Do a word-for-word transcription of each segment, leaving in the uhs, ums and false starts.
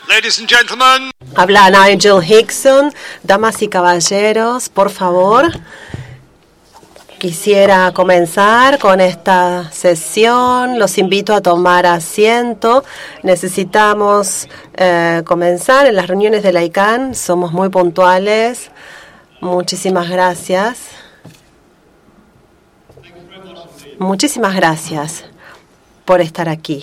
Ladies and gentlemen. Habla Nigel Hickson. Damas y caballeros, por favor. Quisiera comenzar con esta sesión. Los invito a tomar asiento. Necesitamos eh, comenzar en las reuniones de la I C A N. Somos muy puntuales. Muchísimas gracias. Muchísimas gracias por estar aquí.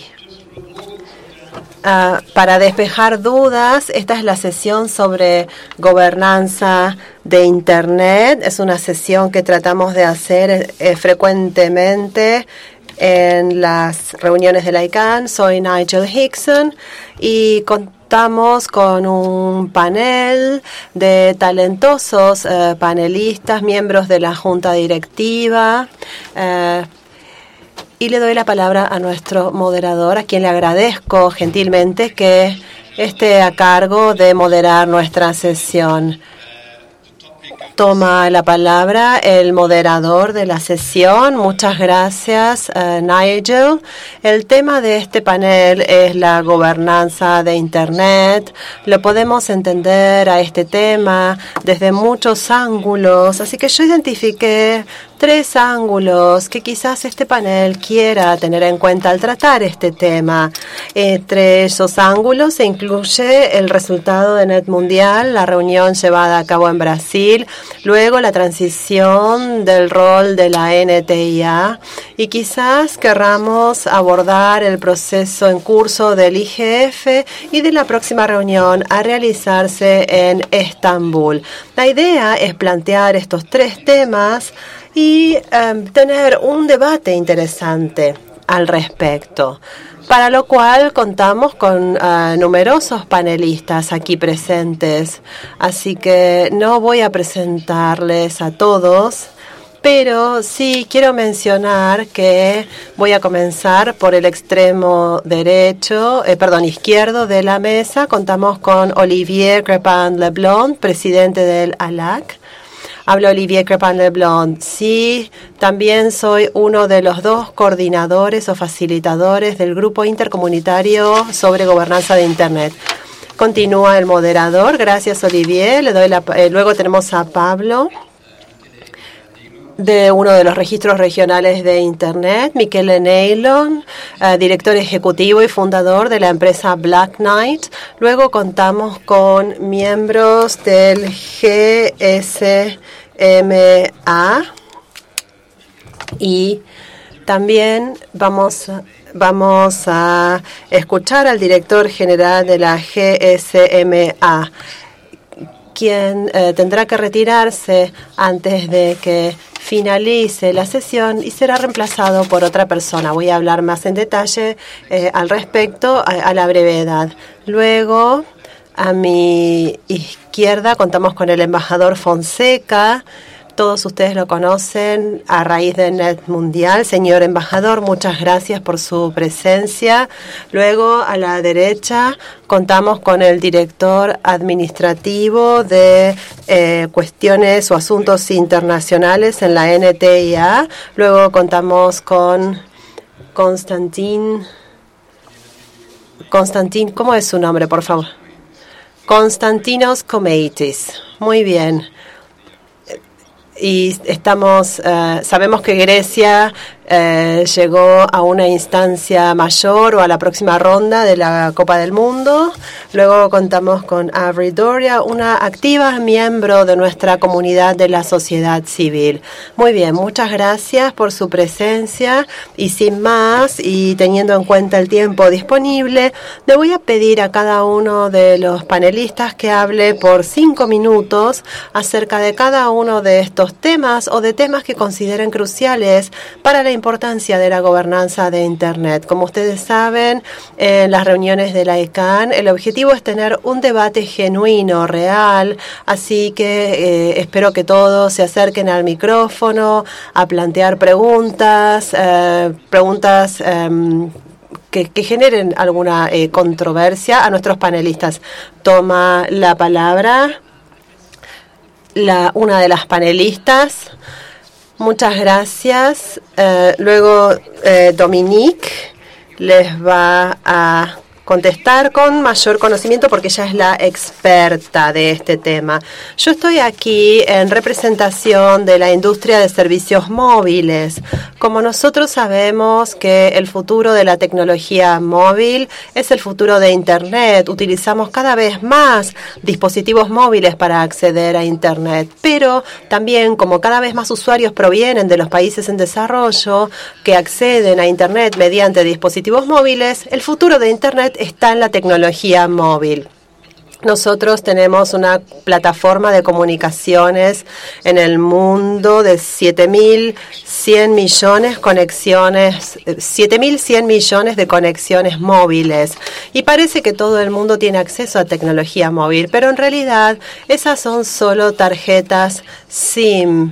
Uh, para despejar dudas, esta es la sesión sobre gobernanza de Internet. Es una sesión que tratamos de hacer eh, frecuentemente en las reuniones de la I C A N. Soy Nigel Hickson y contamos con un panel de talentosos uh, panelistas, miembros de la junta directiva. Uh, Y le doy la palabra a nuestro moderador, a quien le agradezco gentilmente que esté a cargo de moderar nuestra sesión. Toma la palabra el moderador de la sesión. Muchas gracias, uh, Nigel. El tema de este panel es la gobernanza de Internet. Lo podemos entender a este tema desde muchos ángulos, así que yo identifiqué tres ángulos que quizás este panel quiera tener en cuenta al tratar este tema. Entre esos ángulos se incluye el resultado de Net Mundial, la reunión llevada a cabo en Brasil, luego la transición del rol de la N T I A y quizás querramos abordar el proceso en curso del I G F y de la próxima reunión a realizarse en Estambul. La idea es plantear estos tres temas y um, tener un debate interesante al respecto, para lo cual contamos con uh, numerosos panelistas aquí presentes, así que no voy a presentarles a todos, pero sí quiero mencionar que voy a comenzar por el extremo derecho, eh, perdón, izquierdo de la mesa. Contamos con Olivier Crépin-Leblond, presidente del A L A C. Hablo Olivier Crépin-Leblond. Sí, también soy uno de los dos coordinadores o facilitadores del grupo intercomunitario sobre gobernanza de Internet. Continúa el moderador. Gracias, Olivier. Le doy la, eh, luego tenemos a Pablo, de uno de los registros regionales de Internet, Michele Neylon, uh, director ejecutivo y fundador de la empresa Black Knight. Luego contamos con miembros del G S M A y también vamos a, vamos a escuchar al director general de la G S M A, quien eh, tendrá que retirarse antes de que finalice la sesión y será reemplazado por otra persona. Voy a hablar más en detalle eh, al respecto a, a la brevedad. Luego, a mi izquierda, contamos con el embajador Fonseca. Todos ustedes lo conocen a raíz de Net Mundial. Señor embajador, muchas gracias por su presencia. Luego, a la derecha, contamos con el director administrativo de eh, cuestiones o asuntos internacionales en la N T I A. Luego contamos con Constantin. Constantin, ¿cómo es su nombre, por favor? Konstantinos Komaitis. Muy bien. Y estamos, uh, sabemos que Grecia uh, llegó a una instancia mayor o a la próxima ronda de la Copa del Mundo. Luego contamos con Avery Doria, una activa miembro de nuestra comunidad de la sociedad civil. Muy bien, muchas gracias por su presencia y sin más y teniendo en cuenta el tiempo disponible, le voy a pedir a cada uno de los panelistas que hable por cinco minutos acerca de cada uno de estos temas o de temas que consideren cruciales para la importancia de la gobernanza de Internet. Como ustedes saben, en las reuniones de la I C A N, el objetivo es tener un debate genuino, real, así que eh, espero que todos se acerquen al micrófono a plantear preguntas, eh, preguntas eh, que, que generen alguna eh, controversia a nuestros panelistas. Toma la palabra La, una de las panelistas. Muchas gracias. Eh, luego eh, Dominique les va a contestar con mayor conocimiento porque ella es la experta de este tema. Yo estoy aquí en representación de la industria de servicios móviles. Como nosotros sabemos que el futuro de la tecnología móvil es el futuro de Internet, utilizamos cada vez más dispositivos móviles para acceder a Internet, pero también como cada vez más usuarios provienen de los países en desarrollo que acceden a Internet mediante dispositivos móviles, el futuro de Internet está en la tecnología móvil. Nosotros tenemos una plataforma de comunicaciones en el mundo de siete mil cien millones conexiones, siete mil cien millones de conexiones móviles. Y parece que todo el mundo tiene acceso a tecnología móvil, pero en realidad esas son solo tarjetas SIM.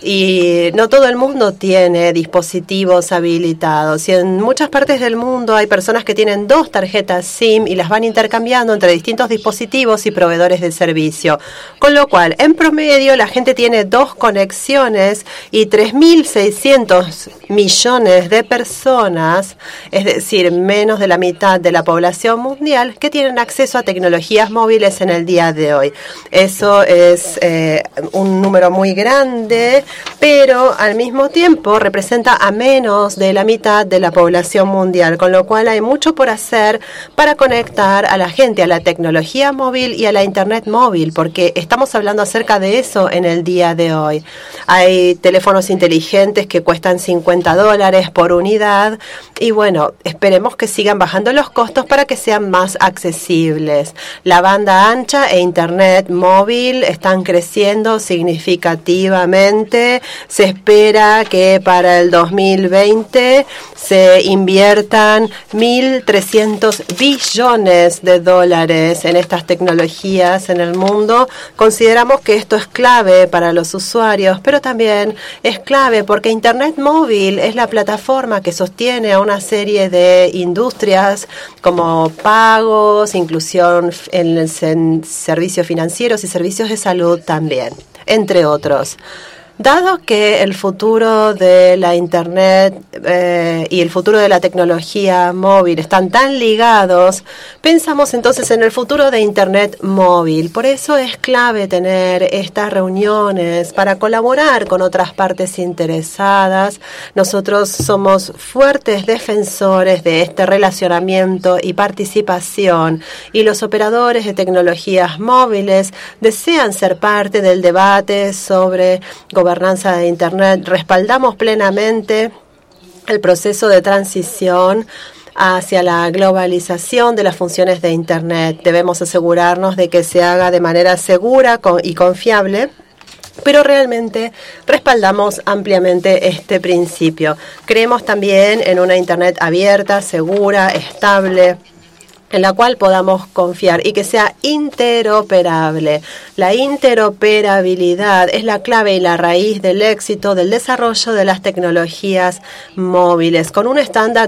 Y no todo el mundo tiene dispositivos habilitados. Y en muchas partes del mundo hay personas que tienen dos tarjetas SIM y las van intercambiando entre distintos dispositivos y proveedores de servicio. Con lo cual, en promedio, la gente tiene dos conexiones y tres mil seiscientos millones de personas, es decir, menos de la mitad de la población mundial, que tienen acceso a tecnologías móviles en el día de hoy. Eso es eh, un número muy grande, pero al mismo tiempo representa a menos de la mitad de la población mundial, con lo cual hay mucho por hacer para conectar a la gente a la tecnología móvil y a la Internet móvil, porque estamos hablando acerca de eso en el día de hoy. Hay teléfonos inteligentes que cuestan cincuenta dólares por unidad y bueno, esperemos que sigan bajando los costos para que sean más accesibles. La banda ancha e Internet móvil están creciendo significativamente. Se espera que para el dos mil veinte se inviertan mil trescientos billones de dólares en estas tecnologías en el mundo. Consideramos que esto es clave para los usuarios, pero también es clave porque Internet móvil es la plataforma que sostiene a una serie de industrias como pagos, inclusión en, en servicios financieros y servicios de salud también, entre otros. Dado que el futuro de la Internet eh, y el futuro de la tecnología móvil están tan ligados, pensamos entonces en el futuro de Internet móvil. Por eso es clave tener estas reuniones para colaborar con otras partes interesadas. Nosotros somos fuertes defensores de este relacionamiento y participación, y los operadores de tecnologías móviles desean ser parte del debate sobre gobernanza de Internet. Respaldamos plenamente el proceso de transición hacia la globalización de las funciones de Internet. Debemos asegurarnos de que se haga de manera segura y confiable, pero realmente respaldamos ampliamente este principio. Creemos también en una Internet abierta, segura, estable, en la cual podamos confiar y que sea interoperable. La interoperabilidad es la clave y la raíz del éxito del desarrollo de las tecnologías móviles, con un estándar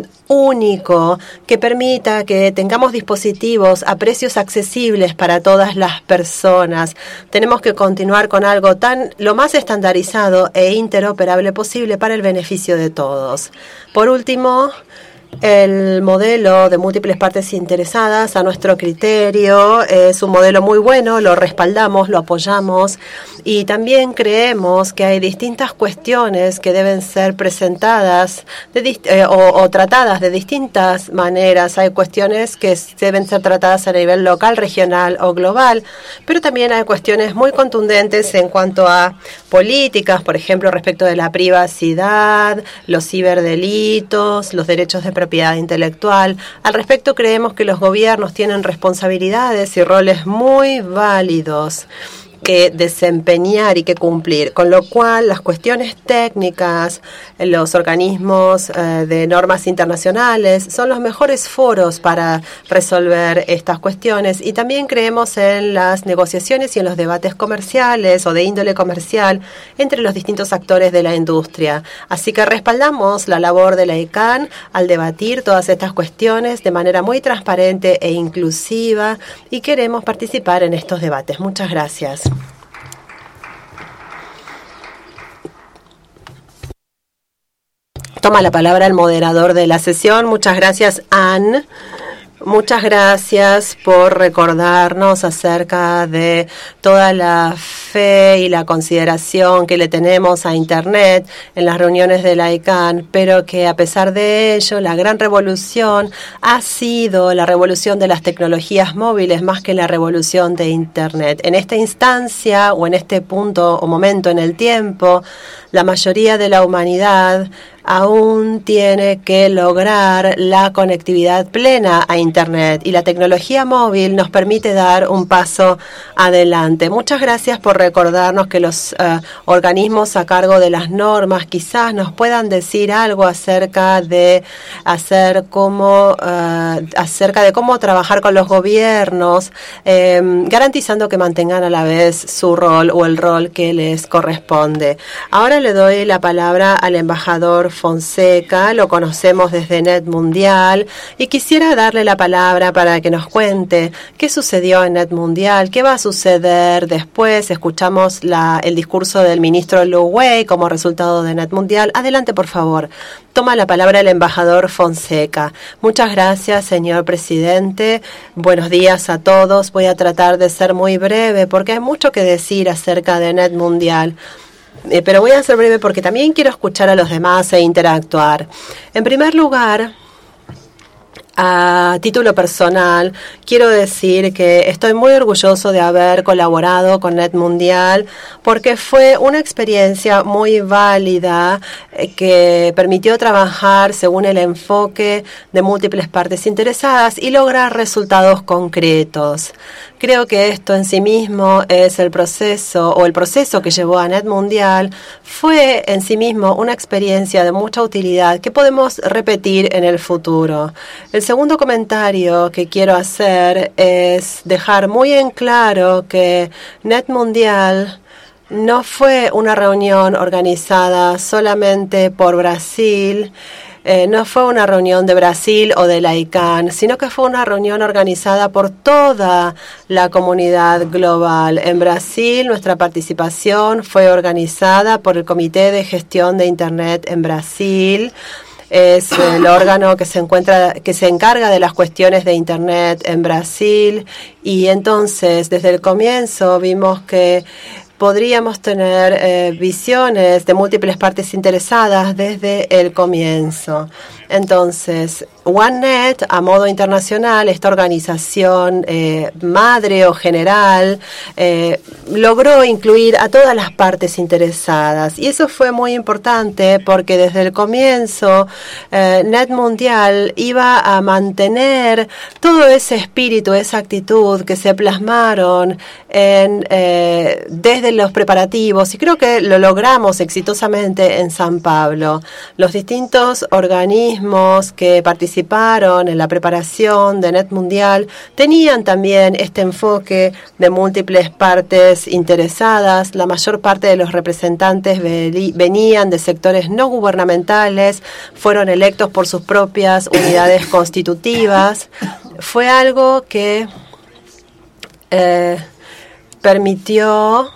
único que permita que tengamos dispositivos a precios accesibles para todas las personas. Tenemos que continuar con algo tan lo más estandarizado e interoperable posible para el beneficio de todos. Por último, el modelo de múltiples partes interesadas, a nuestro criterio, es un modelo muy bueno, lo respaldamos, lo apoyamos y también creemos que hay distintas cuestiones que deben ser presentadas de dist- eh, o, o tratadas de distintas maneras. Hay cuestiones que deben ser tratadas a nivel local, regional o global, pero también hay cuestiones muy contundentes en cuanto a políticas, por ejemplo, respecto de la privacidad, los ciberdelitos, los derechos de propiedad intelectual. Al respecto, creemos que los gobiernos tienen responsabilidades y roles muy válidos que desempeñar y que cumplir, con lo cual las cuestiones técnicas, los organismos eh, de normas internacionales son los mejores foros para resolver estas cuestiones, y también creemos en las negociaciones y en los debates comerciales o de índole comercial entre los distintos actores de la industria. Así que respaldamos la labor de la I C A N al debatir todas estas cuestiones de manera muy transparente e inclusiva, y queremos participar en estos debates. Muchas gracias. Toma la palabra el moderador de la sesión. Muchas gracias, Anne. Muchas gracias por recordarnos acerca de toda la fe y la consideración que le tenemos a Internet en las reuniones de la I C A N, pero que a pesar de ello, la gran revolución ha sido la revolución de las tecnologías móviles más que la revolución de Internet. En esta instancia o en este punto o momento en el tiempo, la mayoría de la humanidad aún tiene que lograr la conectividad plena a Internet y la tecnología móvil nos permite dar un paso adelante. Muchas gracias por recordarnos que los uh, organismos a cargo de las normas quizás nos puedan decir algo acerca de hacer cómo, uh, acerca de cómo trabajar con los gobiernos, eh, garantizando que mantengan a la vez su rol o el rol que les corresponde. Ahora le doy la palabra al embajador Fonseca, lo conocemos desde Net Mundial y quisiera darle la palabra para que nos cuente qué sucedió en Net Mundial, qué va a suceder después. Escuchamos la, el discurso del ministro Lu Wei como resultado de Net Mundial. Adelante, por favor. Toma la palabra el embajador Fonseca. Muchas gracias, señor presidente. Buenos días a todos. Voy a tratar de ser muy breve porque hay mucho que decir acerca de Net Mundial. Eh, pero voy a ser breve porque también quiero escuchar a los demás e interactuar. En primer lugar, a título personal, quiero decir que estoy muy orgulloso de haber colaborado con Net Mundial porque fue una experiencia muy válida eh, que permitió trabajar según el enfoque de múltiples partes interesadas y lograr resultados concretos. Creo que esto en sí mismo es el proceso, o el proceso que llevó a Net Mundial, fue en sí mismo una experiencia de mucha utilidad que podemos repetir en el futuro. El segundo comentario que quiero hacer es dejar muy en claro que Net Mundial no fue una reunión organizada solamente por Brasil. Eh, no fue una reunión de Brasil o de la I C A N, sino que fue una reunión organizada por toda la comunidad global. En Brasil, nuestra participación fue organizada por el Comité de Gestión de Internet en Brasil. Es el órgano que se encuentra, que se encarga de las cuestiones de Internet en Brasil. Y entonces, desde el comienzo, vimos que podríamos tener eh, visiones de múltiples partes interesadas desde el comienzo. Entonces, OneNet, a modo internacional, esta organización eh, madre o general, eh, logró incluir a todas las partes interesadas. Y eso fue muy importante porque desde el comienzo, eh, Net Mundial iba a mantener todo ese espíritu, esa actitud que se plasmaron en, eh, desde los preparativos, y creo que lo logramos exitosamente en San Pablo. Los distintos organismos que participaron en la preparación de Net Mundial tenían también este enfoque de múltiples partes interesadas. La mayor parte de los representantes venían de sectores no gubernamentales, fueron electos por sus propias unidades constitutivas. Fue algo que eh, permitió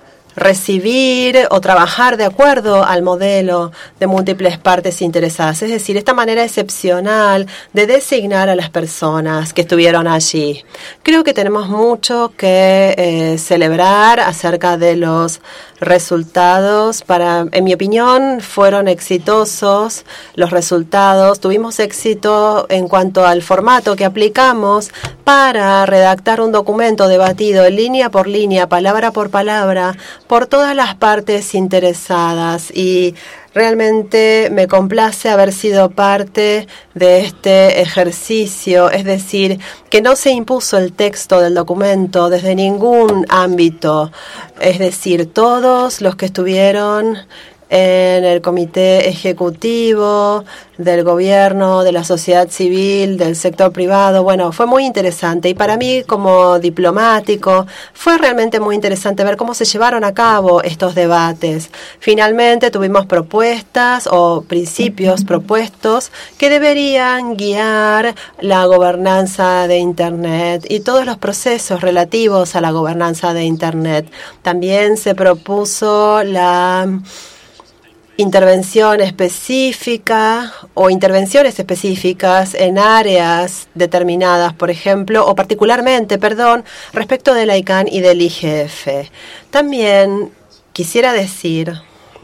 recibir o trabajar de acuerdo al modelo de múltiples partes interesadas, es decir, esta manera excepcional de designar a las personas que estuvieron allí. Creo que tenemos mucho que eh, celebrar acerca de los resultados. Para, en mi opinión, fueron exitosos los resultados. Tuvimos éxito en cuanto al formato que aplicamos para redactar un documento debatido línea por línea, palabra por palabra, por todas las partes interesadas, y realmente me complace haber sido parte de este ejercicio, es decir, que no se impuso el texto del documento desde ningún ámbito, es decir, todos los que estuvieron en el comité ejecutivo, del gobierno, de la sociedad civil, del sector privado. Bueno, fue muy interesante y para mí como diplomático fue realmente muy interesante ver cómo se llevaron a cabo estos debates. Finalmente tuvimos propuestas o principios propuestos que deberían guiar la gobernanza de Internet y todos los procesos relativos a la gobernanza de Internet. También se propuso la intervención específica o intervenciones específicas en áreas determinadas, por ejemplo, o particularmente, perdón, respecto del I C A N y del I G F. También quisiera decir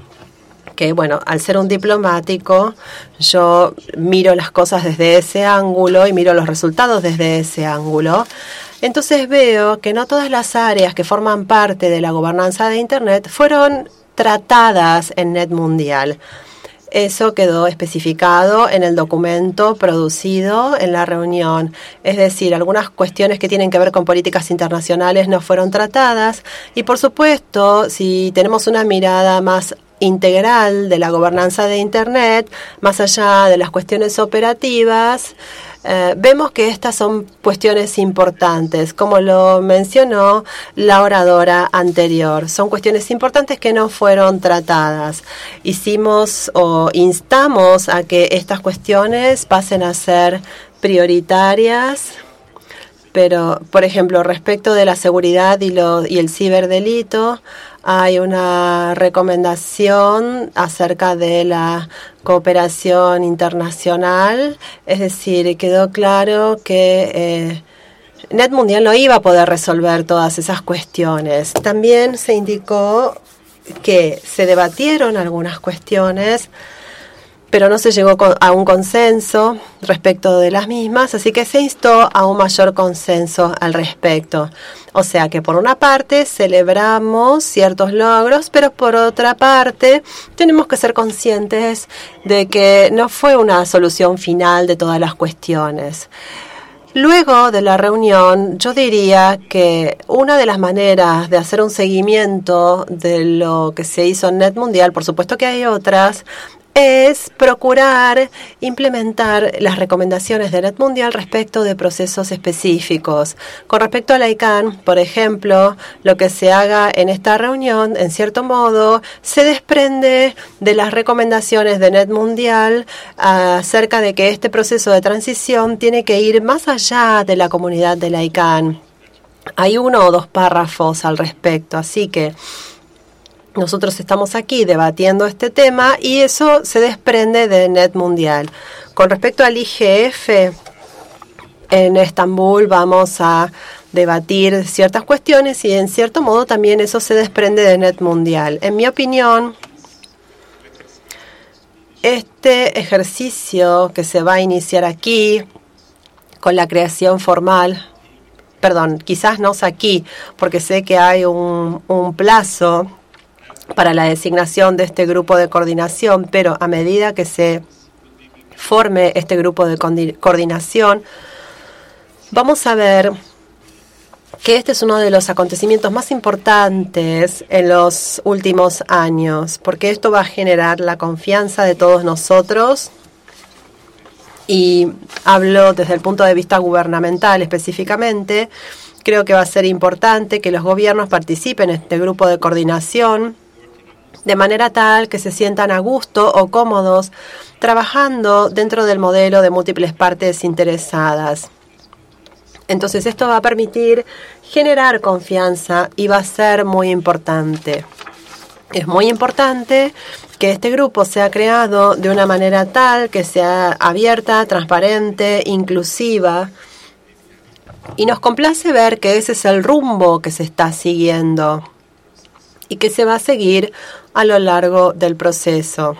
que, bueno, al ser un diplomático, yo miro las cosas desde ese ángulo y miro los resultados desde ese ángulo. Entonces veo que no todas las áreas que forman parte de la gobernanza de Internet fueron tratadas en Net Mundial. Eso quedó especificado en el documento producido en la reunión. Es decir, algunas cuestiones que tienen que ver con políticas internacionales no fueron tratadas y, por supuesto, si tenemos una mirada más integral de la gobernanza de Internet, más allá de las cuestiones operativas, Eh, vemos que estas son cuestiones importantes, como lo mencionó la oradora anterior. Son cuestiones importantes que no fueron tratadas. Hicimos o instamos a que estas cuestiones pasen a ser prioritarias, pero, por ejemplo, respecto de la seguridad y, lo, y el ciberdelito, hay una recomendación acerca de la cooperación internacional, es decir, quedó claro que eh, Net Mundial no iba a poder resolver todas esas cuestiones. También se indicó que se debatieron algunas cuestiones, pero no se llegó a un consenso respecto de las mismas, así que se instó a un mayor consenso al respecto. O sea que por una parte celebramos ciertos logros, pero por otra parte tenemos que ser conscientes de que no fue una solución final de todas las cuestiones. Luego de la reunión, yo diría que una de las maneras de hacer un seguimiento de lo que se hizo en Net Mundial, por supuesto que hay otras, es procurar implementar las recomendaciones de Net Mundial respecto de procesos específicos. Con respecto al I C A N, por ejemplo, lo que se haga en esta reunión, en cierto modo, se desprende de las recomendaciones de Net Mundial acerca de que este proceso de transición tiene que ir más allá de la comunidad del I C A N. Hay uno o dos párrafos al respecto, así que nosotros estamos aquí debatiendo este tema y eso se desprende de Net Mundial. Con respecto al I G F, en Estambul vamos a debatir ciertas cuestiones y en cierto modo también eso se desprende de Net Mundial. En mi opinión, este ejercicio que se va a iniciar aquí con la creación formal, perdón, quizás no es aquí, porque sé que hay un, un plazo para la designación de este grupo de coordinación, pero a medida que se forme este grupo de coordinación, vamos a ver que este es uno de los acontecimientos más importantes en los últimos años, porque esto va a generar la confianza de todos nosotros, y hablo desde el punto de vista gubernamental específicamente. Creo que va a ser importante que los gobiernos participen en este grupo de coordinación, de manera tal que se sientan a gusto o cómodos trabajando dentro del modelo de múltiples partes interesadas. Entonces esto va a permitir generar confianza y va a ser muy importante. Es muy importante que este grupo sea creado de una manera tal que sea abierta, transparente, inclusiva, y nos complace ver que ese es el rumbo que se está siguiendo y que se va a seguir a lo largo del proceso.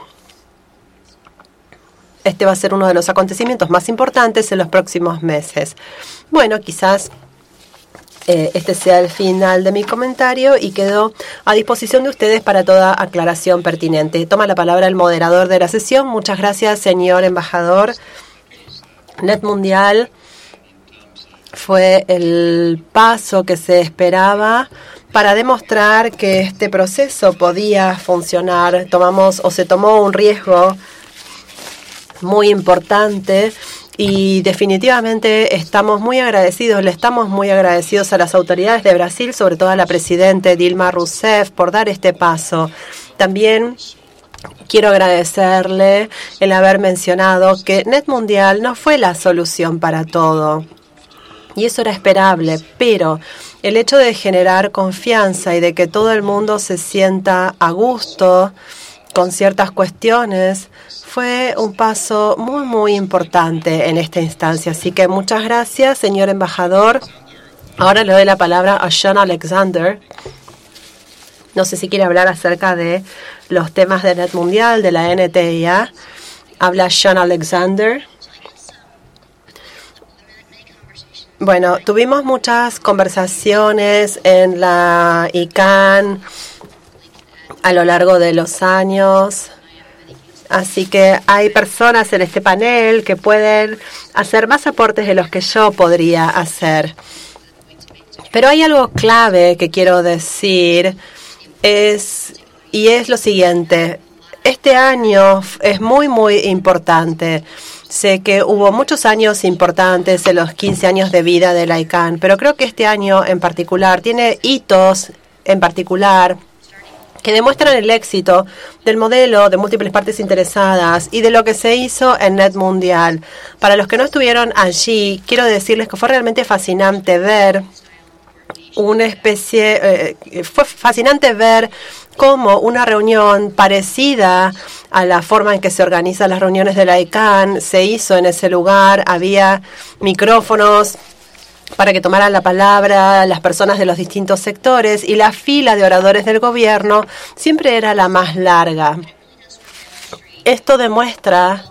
Este va a ser uno de los acontecimientos más importantes en los próximos meses. Bueno, quizás eh, este sea el final de mi comentario y quedo a disposición de ustedes para toda aclaración pertinente. Toma la palabra el moderador de la sesión. Muchas gracias, señor embajador. Net Mundial fue el paso que se esperaba para demostrar que este proceso podía funcionar. Tomamos o se tomó un riesgo muy importante y definitivamente estamos muy agradecidos, le estamos muy agradecidos a las autoridades de Brasil, sobre todo a la presidenta Dilma Rousseff, por dar este paso. También quiero agradecerle el haber mencionado que Net Mundial no fue la solución para todo. Y eso era esperable, pero el hecho de generar confianza y de que todo el mundo se sienta a gusto con ciertas cuestiones, fue un paso muy, muy importante en esta instancia. Así que muchas gracias, señor embajador. Ahora le doy la palabra a Sean Alexander. No sé si quiere hablar acerca de los temas de Net Mundial, de la N T I A. Habla Sean Alexander. Bueno, tuvimos muchas conversaciones en la I C A N a lo largo de los años. Así que hay personas en este panel que pueden hacer más aportes de los que yo podría hacer. Pero hay algo clave que quiero decir, es, y es lo siguiente. Este año es muy, muy importante. Sé que hubo muchos años importantes en los quince años de vida de la I C A N, pero creo que este año en particular tiene hitos en particular que demuestran el éxito del modelo de múltiples partes interesadas y de lo que se hizo en Net Mundial. Para los que no estuvieron allí, quiero decirles que fue realmente fascinante ver una especie, eh, fue fascinante ver cómo una reunión parecida a la forma en que se organizan las reuniones de la I C A N se hizo en ese lugar. Había micrófonos para que tomaran la palabra las personas de los distintos sectores y la fila de oradores del gobierno siempre era la más larga. Esto demuestra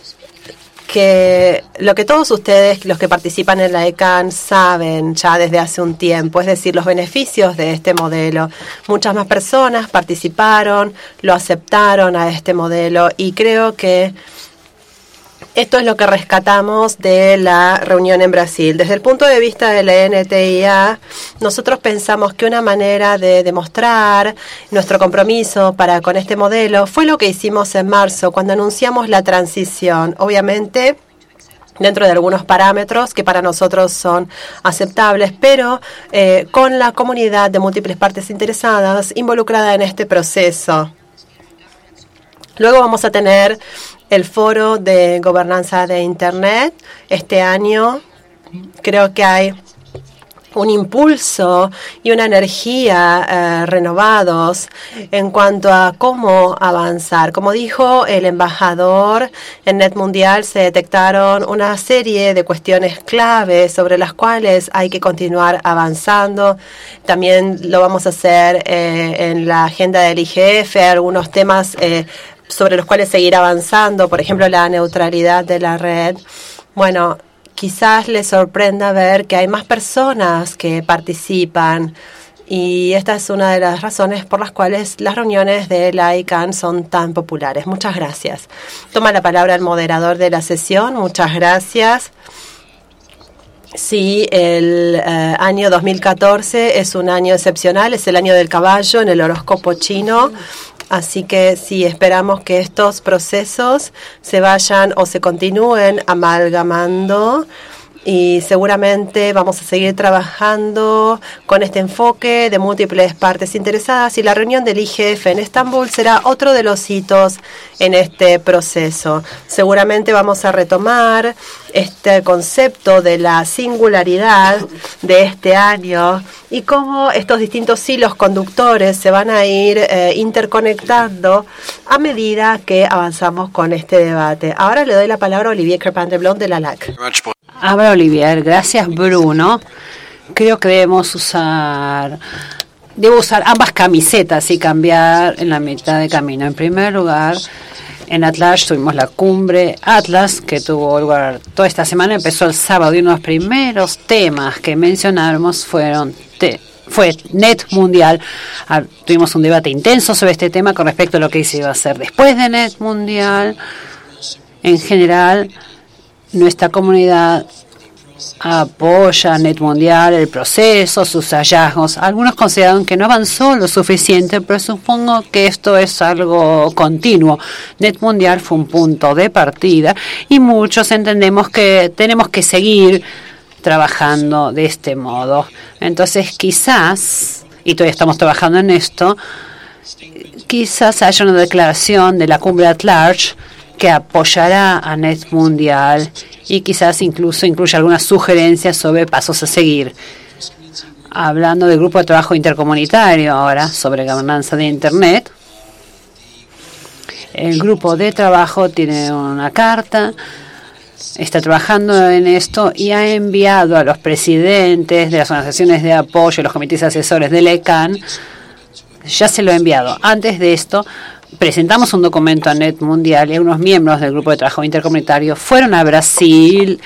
que lo que todos ustedes, los que participan en la I C A N, saben ya desde hace un tiempo, es decir, los beneficios de este modelo. Muchas más personas participaron, lo aceptaron a este modelo y creo que esto es lo que rescatamos de la reunión en Brasil. Desde el punto de vista de la N T I A, nosotros pensamos que una manera de demostrar nuestro compromiso para con este modelo fue lo que hicimos en marzo, cuando anunciamos la transición. Obviamente, dentro de algunos parámetros que para nosotros son aceptables, pero eh, con la comunidad de múltiples partes interesadas involucrada en este proceso. Luego vamos a tener el foro de gobernanza de Internet. Este año creo que hay un impulso y una energía eh, renovados en cuanto a cómo avanzar. Como dijo el embajador, en Net Mundial se detectaron una serie de cuestiones clave sobre las cuales hay que continuar avanzando. También lo vamos a hacer eh, en la agenda del I G F, algunos temas eh, sobre los cuales seguir avanzando, por ejemplo, la neutralidad de la red. Bueno, quizás les sorprenda ver que hay más personas que participan y esta es una de las razones por las cuales las reuniones de la I C A N son tan populares. Muchas gracias. Toma la palabra el moderador de la sesión. Muchas gracias. Sí, el eh, año dos mil catorce es un año excepcional, es el año del caballo en el horóscopo chino. Así que sí, esperamos que estos procesos se vayan o se continúen amalgamando y seguramente vamos a seguir trabajando con este enfoque de múltiples partes interesadas y la reunión del I G F en Estambul será otro de los hitos en este proceso. Seguramente vamos a retomar este concepto de la singularidad de este año y cómo estos distintos hilos conductores se van a ir eh, interconectando a medida que avanzamos con este debate. Ahora le doy la palabra a Olivier Crepin-de-Blond de la L A C. Habla Olivier, gracias Bruno. Creo que debemos usar, debo usar ambas camisetas y cambiar en la mitad de camino. En primer lugar, en Atlas tuvimos la cumbre Atlas que tuvo lugar toda esta semana, empezó el sábado y uno de los primeros temas que mencionamos fueron te, fue Net Mundial. Ah, tuvimos un debate intenso sobre este tema con respecto a lo que se iba a hacer después de Net Mundial. En general, nuestra comunidad apoya Net Mundial, el proceso, sus hallazgos. Algunos consideraron que no avanzó lo suficiente, pero supongo que esto es algo continuo. Net Mundial fue un punto de partida y muchos entendemos que tenemos que seguir trabajando de este modo. Entonces quizás, y todavía estamos trabajando en esto, quizás haya una declaración de la cumbre at large que apoyará a Net Mundial y quizás incluso incluya algunas sugerencias sobre pasos a seguir. Hablando del grupo de trabajo intercomunitario ahora sobre gobernanza de Internet, El grupo de trabajo tiene una carta, está trabajando en esto y ha enviado a los presidentes de las organizaciones de apoyo, los comités asesores del E C A N, ya se lo ha enviado. Antes de esto, presentamos un documento a Net Mundial y algunos miembros del grupo de trabajo intercomunitario fueron a Brasil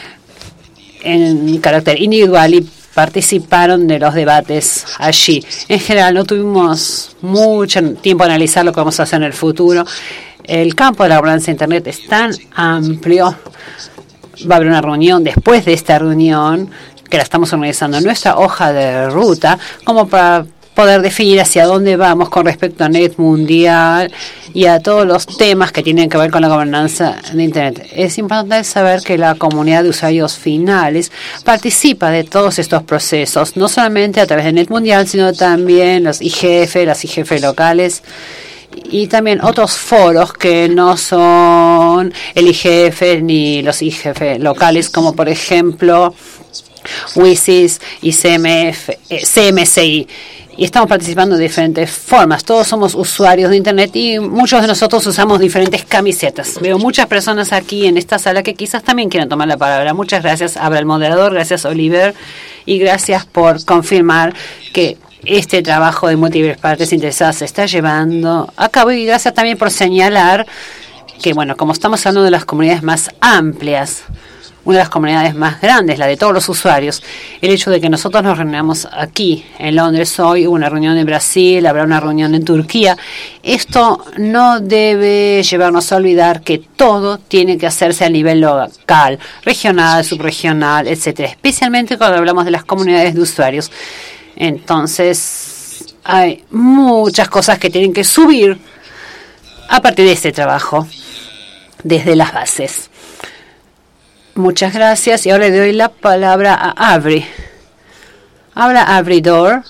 en carácter individual y participaron de los debates allí. En general no tuvimos mucho tiempo a analizar lo que vamos a hacer en el futuro. El campo de la gobernanza de Internet es tan amplio. Va a haber una reunión después de esta reunión que la estamos organizando en nuestra hoja de ruta como para poder definir hacia dónde vamos con respecto a Net Mundial y a todos los temas que tienen que ver con la gobernanza de Internet. Es importante saber que la comunidad de usuarios finales participa de todos estos procesos, no solamente a través de Net Mundial, sino también los I G F, las I G F locales y también otros foros que no son el I G F ni los I G F locales, como por ejemplo WISIS y C M F, eh, C M C I. Y estamos participando de diferentes formas. Todos somos usuarios de Internet y muchos de nosotros usamos diferentes camisetas. Veo muchas personas aquí en esta sala que quizás también quieran tomar la palabra. Muchas gracias, Abra, el moderador. Gracias, Oliver. Y gracias por confirmar que este trabajo de múltiples partes interesadas se está llevando a cabo. Y gracias también por señalar que, bueno, como estamos hablando de las comunidades más amplias, una de las comunidades más grandes, la de todos los usuarios, el hecho de que nosotros nos reunamos aquí en Londres hoy, hubo una reunión en Brasil, habrá una reunión en Turquía, esto no debe llevarnos a olvidar que todo tiene que hacerse a nivel local, regional, subregional, etcétera, especialmente cuando hablamos de las comunidades de usuarios. Entonces, hay muchas cosas que tienen que subir a partir de este trabajo, desde las bases. Muchas gracias y ahora le doy la palabra a Avery. Habla Abridor.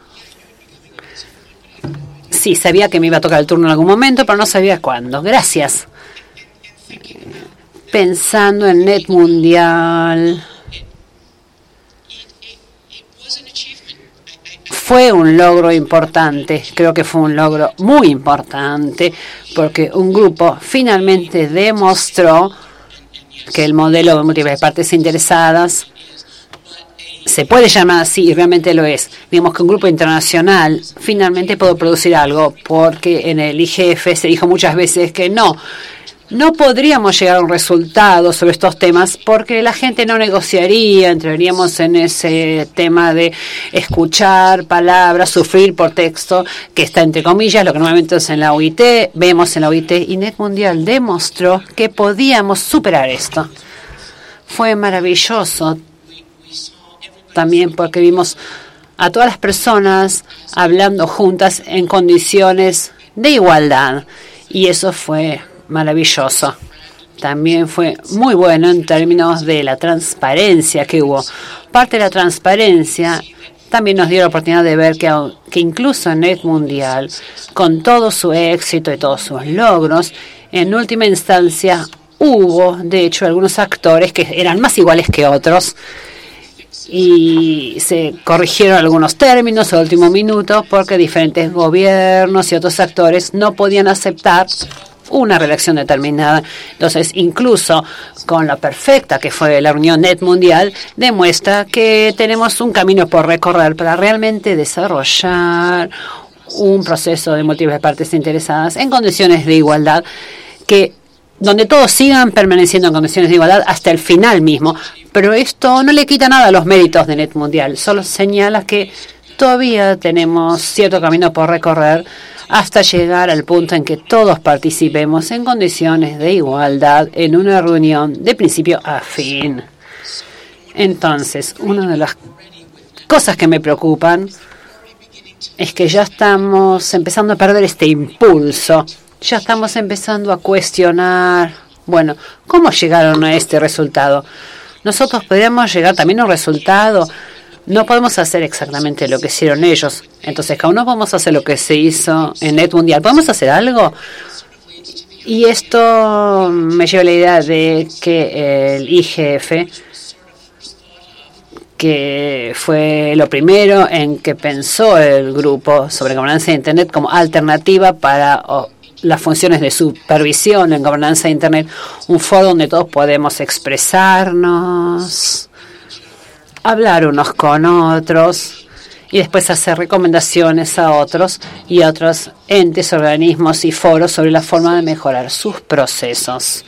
Sí, sabía que me iba a tocar el turno en algún momento, pero no sabía cuándo. Gracias. Pensando en Net Mundial. Fue un logro importante, creo que fue un logro muy importante, porque un grupo finalmente demostró que el modelo de múltiples partes interesadas se puede llamar así y realmente lo es. Digamos que un grupo internacional finalmente puede producir algo, porque en el I G F se dijo muchas veces que no, no podríamos llegar a un resultado sobre estos temas porque la gente no negociaría, entraríamos en ese tema de escuchar palabras, sufrir por texto, que está entre comillas, lo que normalmente es en la O I T, vemos en la O I T, y Net Mundial demostró que podíamos superar esto. Fue maravilloso también porque vimos a todas las personas hablando juntas en condiciones de igualdad, y eso fue maravilloso. También fue muy bueno en términos de la transparencia que hubo. Parte de la transparencia también nos dio la oportunidad de ver que, que incluso en Net Mundial, con todo su éxito y todos sus logros, en última instancia hubo, de hecho, algunos actores que eran más iguales que otros y se corrigieron algunos términos a último minuto porque diferentes gobiernos y otros actores no podían aceptar una redacción determinada. Entonces, incluso con la perfecta que fue la reunión Net Mundial, demuestra que tenemos un camino por recorrer para realmente desarrollar un proceso de múltiples partes interesadas en condiciones de igualdad, que donde todos sigan permaneciendo en condiciones de igualdad hasta el final mismo. Pero esto no le quita nada a los méritos de Net Mundial, solo señala que todavía tenemos cierto camino por recorrer hasta llegar al punto en que todos participemos en condiciones de igualdad en una reunión de principio a fin. Entonces, una de las cosas que me preocupan es que ya estamos empezando a perder este impulso. Ya estamos empezando a cuestionar, bueno, ¿cómo llegaron a este resultado? Nosotros podríamos llegar también a un resultado. No podemos hacer exactamente lo que hicieron ellos. Entonces, cada uno podemos hacer lo que se hizo en Net Mundial. ¿Podemos hacer algo? Y esto me lleva a la idea de que el I G F, que fue lo primero en que pensó el grupo sobre gobernanza de Internet como alternativa para las funciones de supervisión en gobernanza de Internet, un foro donde todos podemos expresarnos, hablar unos con otros y después hacer recomendaciones a otros y a otros entes, organismos y foros sobre la forma de mejorar sus procesos.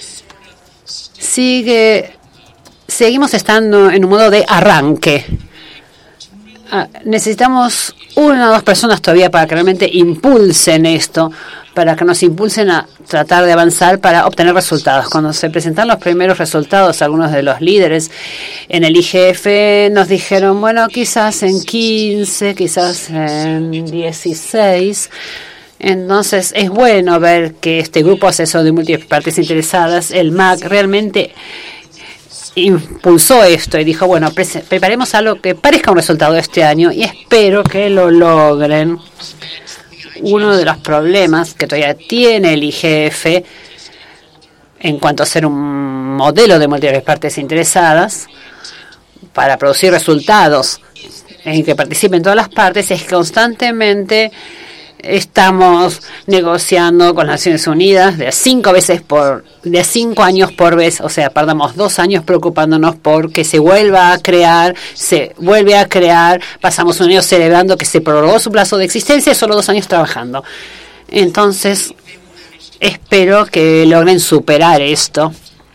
Sigue, seguimos estando en un modo de arranque. Ah, necesitamos una o dos personas todavía para que realmente impulsen esto, para que nos impulsen a tratar de avanzar para obtener resultados. Cuando se presentaron los primeros resultados, algunos de los líderes en el I G F nos dijeron, bueno, quizás en quince, quizás en dieciséis. Entonces es bueno ver que este grupo asesor de múltiples partes interesadas, el M A C, realmente impulsó esto y dijo, bueno, pre preparemos algo que parezca un resultado este año y espero que lo logren. Uno de los problemas que todavía tiene el I G F en cuanto a ser un modelo de múltiples partes interesadas para producir resultados en que participen todas las partes es que constantemente estamos negociando con las Naciones Unidas de cinco veces por, de cinco años por vez, o sea, perdamos dos años preocupándonos por que se vuelva a crear, se vuelve a crear, pasamos un año celebrando que se prorrogó su plazo de existencia y solo dos años trabajando. Entonces, espero que logren superar esto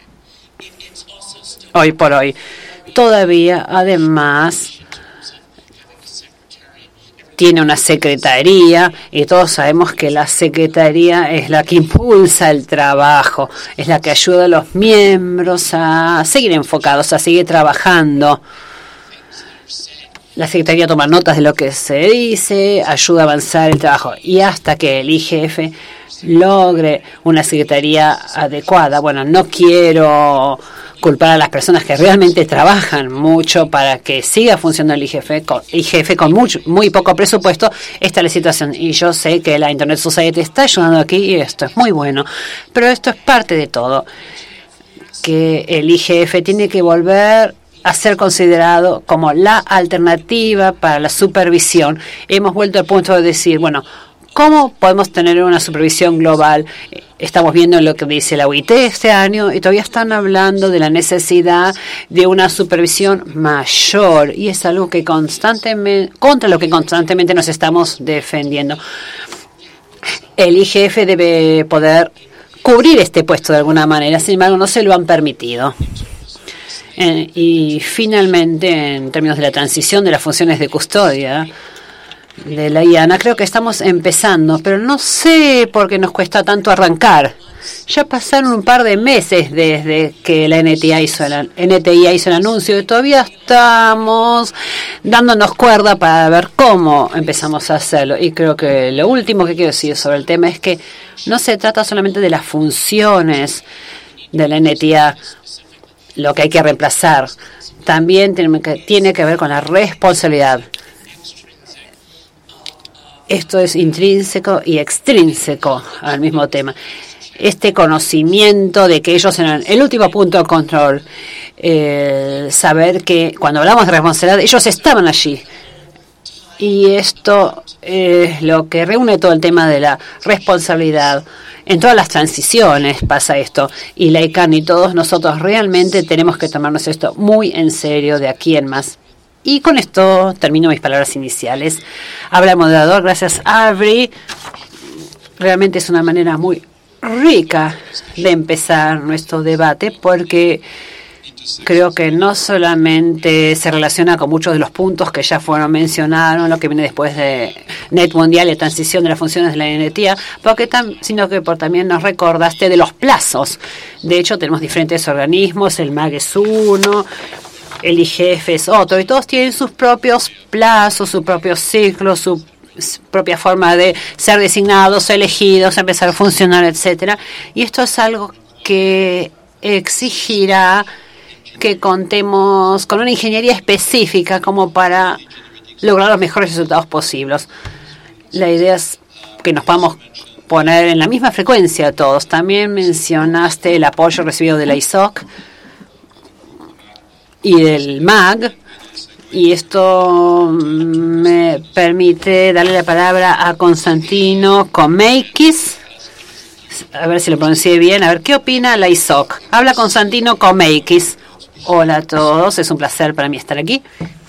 hoy por hoy. Todavía, además, tiene una secretaría y todos sabemos que la secretaría es la que impulsa el trabajo, es la que ayuda a los miembros a seguir enfocados, a seguir trabajando. La secretaría toma notas de lo que se dice, ayuda a avanzar el trabajo y hasta que el I G F logre una secretaría adecuada. Bueno, no quiero culpar a las personas que realmente trabajan mucho para que siga funcionando el I G F con, I G F con mucho, muy poco presupuesto. Esta es la situación y yo sé que la Internet Society está ayudando aquí y esto es muy bueno, pero esto es parte de todo, que el I G F tiene que volver a ser considerado como la alternativa para la supervisión. Hemos vuelto al punto de decir, bueno, ¿cómo podemos tener una supervisión global? Estamos viendo lo que dice la O I T este año y todavía están hablando de la necesidad de una supervisión mayor y es algo que constantemente, contra lo que constantemente nos estamos defendiendo. El I G F debe poder cubrir este puesto de alguna manera, sin embargo no se lo han permitido. Eh, y finalmente, en términos de la transición de las funciones de custodia de la I A N A, creo que estamos empezando, pero no sé por qué nos cuesta tanto arrancar. Ya pasaron un par de meses desde que la N T I A hizo el, N T I A hizo el anuncio y todavía estamos dándonos cuerda para ver cómo empezamos a hacerlo. Y creo que lo último que quiero decir sobre el tema es que no se trata solamente de las funciones de la N T I A, lo que hay que reemplazar. También tiene que, tiene que ver con la responsabilidad. Esto es intrínseco y extrínseco al mismo tema. Este conocimiento de que ellos eran el último punto de control, eh, saber que cuando hablamos de responsabilidad, ellos estaban allí. Y esto es lo que reúne todo el tema de la responsabilidad. En todas las transiciones pasa esto. Y la I C A N y todos nosotros realmente tenemos que tomarnos esto muy en serio de aquí en más. Y con esto termino mis palabras iniciales. Habla el moderador, gracias Avery. Realmente es una manera muy rica de empezar nuestro debate porque creo que no solamente se relaciona con muchos de los puntos que ya fueron mencionados, lo que viene después de Net Mundial y la transición de las funciones de la N T I A, porque tam, sino que por, también nos recordaste de los plazos. De hecho, tenemos diferentes organismos, el M A G es uno, el I G F es otro, y todos tienen sus propios plazos, sus propios ciclos, su propia forma de ser designados, elegidos, empezar a funcionar, etcétera. Y esto es algo que exigirá que contemos con una ingeniería específica como para lograr los mejores resultados posibles. La idea es que nos podamos poner en la misma frecuencia todos. También mencionaste el apoyo recibido de la I S O C y del M A G, y esto me permite darle la palabra a Constantino Komeikis. a ver si lo pronuncié bien, a ver, ¿qué opina la I S O C? Habla Constantino Komeikis. Hola a todos, es un placer para mí estar aquí.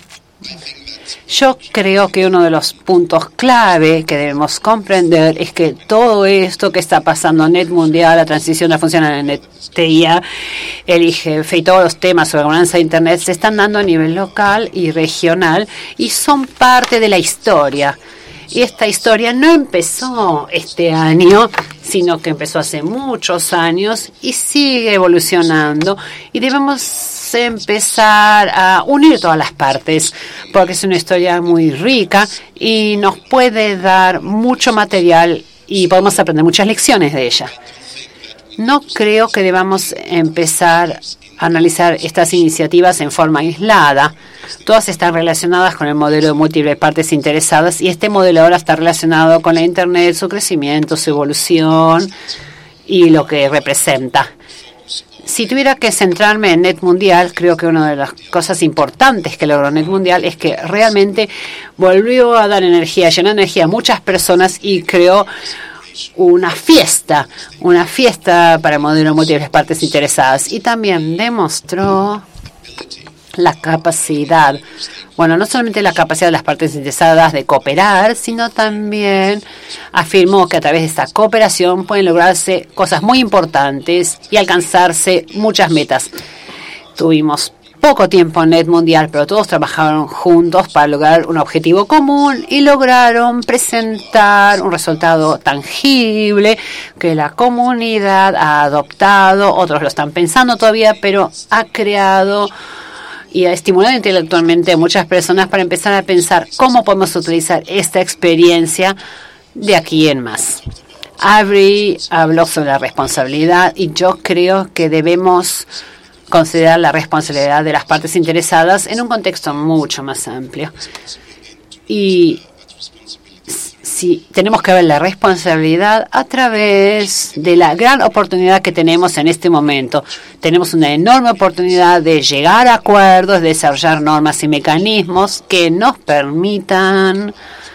Yo creo que uno de los puntos clave que debemos comprender es que todo esto que está pasando en Net Mundial, la transición de la función en Net T I A, el I G F y todos los temas sobre gobernanza de Internet se están dando a nivel local y regional y son parte de la historia. Y esta historia no empezó este año, sino que empezó hace muchos años y sigue evolucionando. Y debemos empezar a unir todas las partes, porque es una historia muy rica y nos puede dar mucho material y podemos aprender muchas lecciones de ella. No creo que debamos empezar a analizar estas iniciativas en forma aislada. Todas están relacionadas con el modelo de múltiples partes interesadas y este modelo ahora está relacionado con la Internet, su crecimiento, su evolución y lo que representa. Si tuviera que centrarme en Net Mundial, creo que una de las cosas importantes que logró Net Mundial es que realmente volvió a dar energía, llenó energía a muchas personas y creó una fiesta, una fiesta para el modelo de múltiples partes interesadas. Y también demostró la capacidad, bueno, no solamente la capacidad de las partes interesadas de cooperar, sino también afirmó que a través de esta cooperación pueden lograrse cosas muy importantes y alcanzarse muchas metas. Tuvimos poco tiempo en Net Mundial, pero todos trabajaron juntos para lograr un objetivo común y lograron presentar un resultado tangible que la comunidad ha adoptado, otros lo están pensando todavía, pero ha creado y ha estimulado intelectualmente a muchas personas para empezar a pensar cómo podemos utilizar esta experiencia de aquí en más. Avery habló sobre la responsabilidad y yo creo que debemos considerar la responsabilidad de las partes interesadas en un contexto mucho más amplio. Y si tenemos que ver la responsabilidad a través de la gran oportunidad que tenemos en este momento. Tenemos una enorme oportunidad de llegar a acuerdos, de desarrollar normas y mecanismos que nos permitan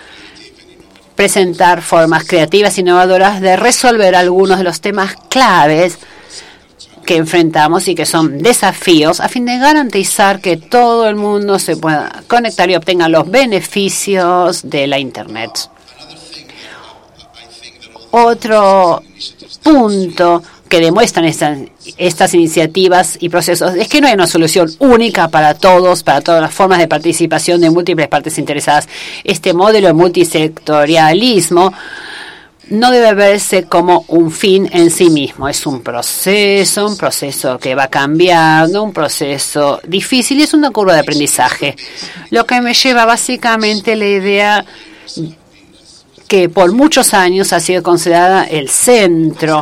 presentar formas creativas e innovadoras de resolver algunos de los temas claves que enfrentamos y que son desafíos a fin de garantizar que todo el mundo se pueda conectar y obtenga los beneficios de la Internet. Otro punto que demuestran estas, estas iniciativas y procesos es que no hay una solución única para todos, para todas las formas de participación de múltiples partes interesadas. Este modelo de multisectorialismo no debe verse como un fin en sí mismo. Es un proceso, un proceso que va cambiando, un proceso difícil y es una curva de aprendizaje. Lo que me lleva básicamente a la idea que por muchos años ha sido considerada el centro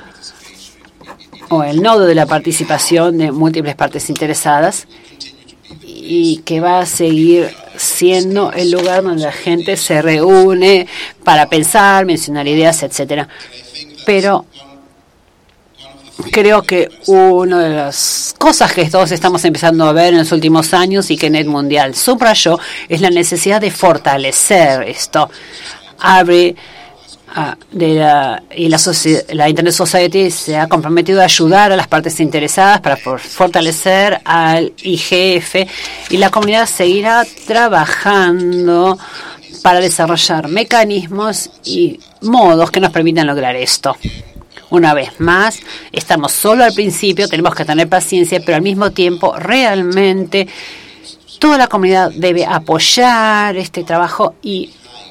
o el nodo de la participación de múltiples partes interesadas y que va a seguir siendo el lugar donde la gente se reúne para pensar, mencionar ideas, etcétera. Pero creo que una de las cosas que todos estamos empezando a ver en los últimos años y que Net Mundial subrayó es la necesidad de fortalecer esto. Abre uh, de la, y la, la Internet Society se ha comprometido a ayudar a las partes interesadas para for, fortalecer al I G F y la comunidad seguirá trabajando para desarrollar mecanismos y modos que nos permitan lograr esto. Una vez más, estamos solo al principio, tenemos que tener paciencia, pero al mismo tiempo realmente toda la comunidad debe apoyar este trabajo y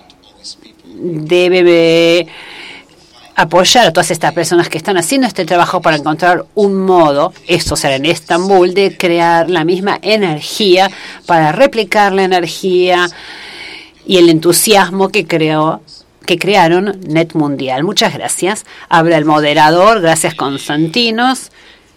debe apoyar a todas estas personas que están haciendo este trabajo para encontrar un modo, esto será en Estambul, de crear la misma energía para replicar la energía y el entusiasmo que creó que crearon Net Mundial. Muchas gracias. Habla el moderador. Gracias, Constantinos.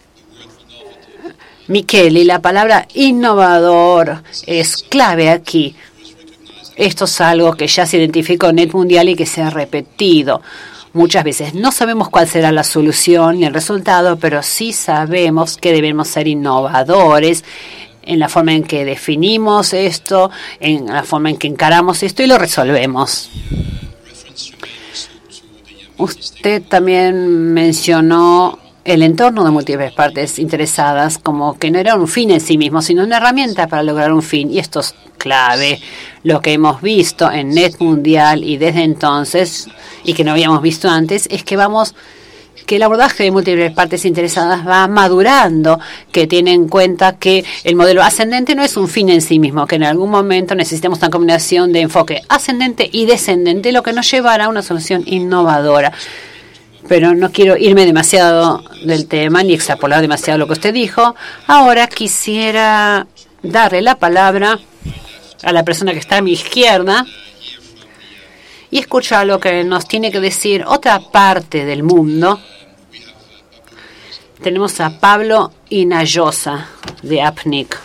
Micheli, la palabra innovador es clave aquí. Esto es algo que ya se identificó en Net Mundial y que se ha repetido muchas veces. No sabemos cuál será la solución ni el resultado, pero sí sabemos que debemos ser innovadores en la forma en que definimos esto, en la forma en que encaramos esto y lo resolvemos. Usted también mencionó el entorno de múltiples partes interesadas, como que no era un fin en sí mismo, sino una herramienta para lograr un fin. Y esto es clave. Lo que hemos visto en Net Mundial y desde entonces, y que no habíamos visto antes, es que vamos... que el abordaje de múltiples partes interesadas va madurando, que tiene en cuenta que el modelo ascendente no es un fin en sí mismo, que en algún momento necesitamos una combinación de enfoque ascendente y descendente, lo que nos llevará a una solución innovadora. Pero no quiero irme demasiado del tema ni extrapolar demasiado lo que usted dijo. Ahora quisiera darle la palabra a la persona que está a mi izquierda y escuchar lo que nos tiene que decir otra parte del mundo. Tenemos a Pablo Hinojosa de A P N I C.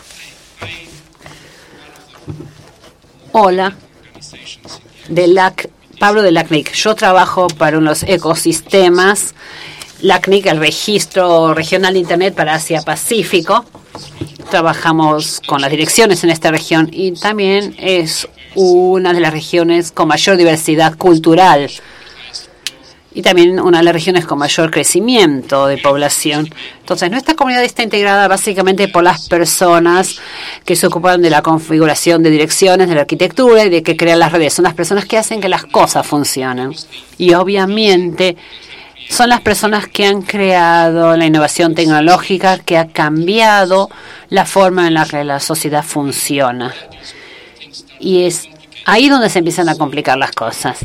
Hola, de la C, Pablo de la C N I C. Yo trabajo para unos ecosistemas, la C N I C, el Registro Regional de Internet para Asia-Pacífico. Trabajamos con las direcciones en esta región y también es una de las regiones con mayor diversidad cultural y también una de las regiones con mayor crecimiento de población. Entonces, nuestra comunidad está integrada básicamente por las personas que se ocupan de la configuración de direcciones, de la arquitectura y de que crean las redes. Son las personas que hacen que las cosas funcionen. Y obviamente son las personas que han creado la innovación tecnológica que ha cambiado la forma en la que la sociedad funciona. Y es ahí donde se empiezan a complicar las cosas.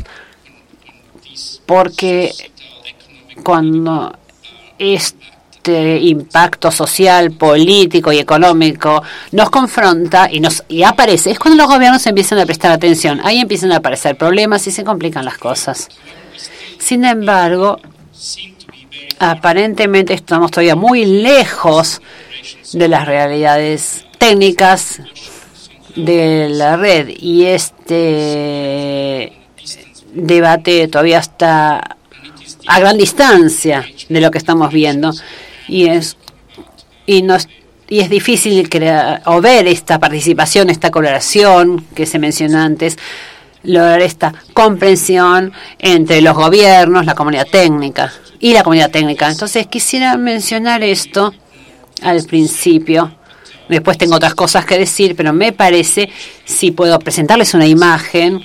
Porque cuando este impacto social, político y económico nos confronta y nos y aparece, es cuando los gobiernos empiezan a prestar atención. Ahí empiezan a aparecer problemas y se complican las cosas. Sin embargo, aparentemente estamos todavía muy lejos de las realidades técnicas de la red y este debate todavía está a gran distancia de lo que estamos viendo y es y nos y es difícil crear o ver esta participación, esta colaboración que se mencionó antes, lograr esta comprensión entre los gobiernos, la comunidad técnica y la comunidad técnica. Entonces quisiera mencionar esto al principio. Después tengo otras cosas que decir, pero me parece, si puedo presentarles una imagen,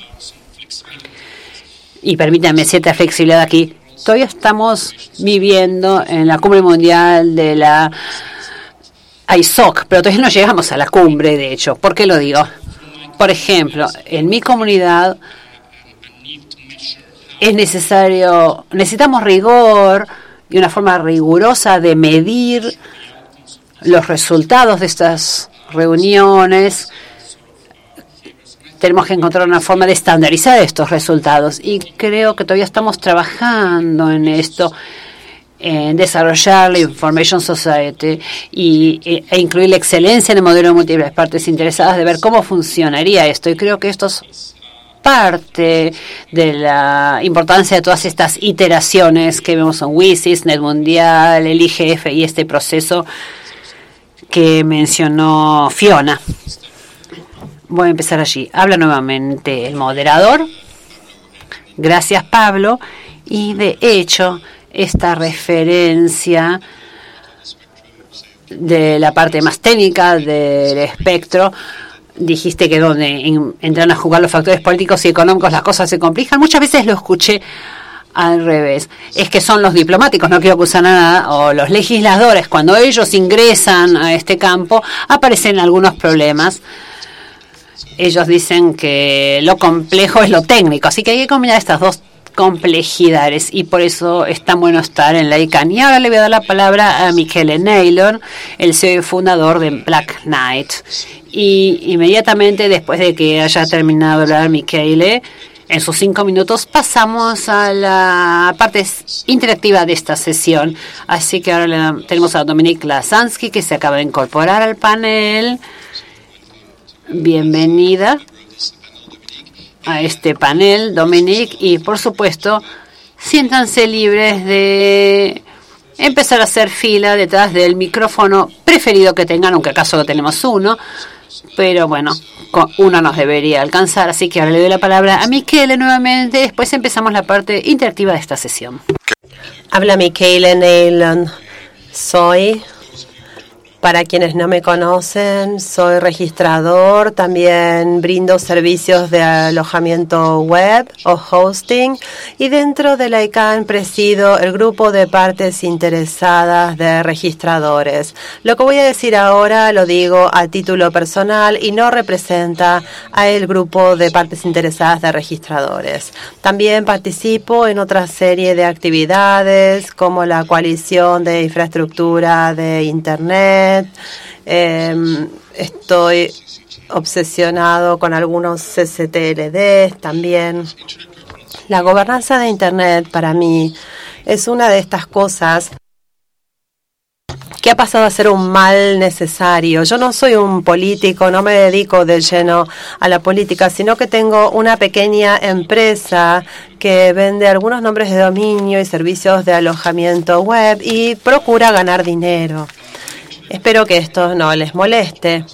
y permítanme cierta flexibilidad aquí, todavía estamos viviendo en la cumbre mundial de la I S O C, pero todavía no llegamos a la cumbre, de hecho. ¿Por qué lo digo? Por ejemplo, en mi comunidad es necesario, necesitamos rigor y una forma rigurosa de medir los resultados de estas reuniones. Tenemos que encontrar una forma de estandarizar estos resultados y creo que todavía estamos trabajando en esto, en desarrollar la Information Society y, e, e incluir la excelencia en el modelo de múltiples partes interesadas de ver cómo funcionaría esto. Y creo que esto es parte de la importancia de todas estas iteraciones que vemos en WSIS, Net Mundial, el I G F y este proceso que mencionó Fiona. Voy a empezar allí. Habla nuevamente el moderador. Gracias, Pablo. Y de hecho, esta referencia de la parte más técnica del espectro, dijiste que donde en, entran a jugar los factores políticos y económicos las cosas se complican. Muchas veces lo escuché al revés. Es que son los diplomáticos, no quiero acusar a nada, o los legisladores, cuando ellos ingresan a este campo, aparecen algunos problemas. Ellos dicen que lo complejo es lo técnico, así que hay que combinar estas dos complejidades y por eso es tan bueno estar en la I C A N. Y ahora le voy a dar la palabra a Michele Naylor, el C E O y fundador de Black Knight. Y inmediatamente después de que haya terminado de hablar Michele, en sus cinco minutos pasamos a la parte interactiva de esta sesión. Así que ahora le, tenemos a Dominique Lasansky, que se acaba de incorporar al panel. Bienvenida a este panel, Dominique, y por supuesto, siéntanse libres de empezar a hacer fila detrás del micrófono preferido que tengan, aunque acaso tenemos uno, pero bueno, uno nos debería alcanzar, así que ahora le doy la palabra a Michele nuevamente, después empezamos la parte interactiva de esta sesión. Habla Michele Neylon. Soy, para quienes no me conocen, soy registrador, también brindo servicios de alojamiento web o hosting, y dentro de la I C A N presido el grupo de partes interesadas de registradores. Lo que voy a decir ahora lo digo a título personal y no representa al grupo de partes interesadas de registradores. También participo en otra serie de actividades como la coalición de infraestructura de Internet. Eh, estoy obsesionado con algunos C C T L Ds también. La gobernanza de Internet para mí es una de estas cosas que ha pasado a ser un mal necesario. Yo no soy un político, no me dedico de lleno a la política, sino que tengo una pequeña empresa que vende algunos nombres de dominio y servicios de alojamiento web y procura ganar dinero. Espero que esto no les moleste.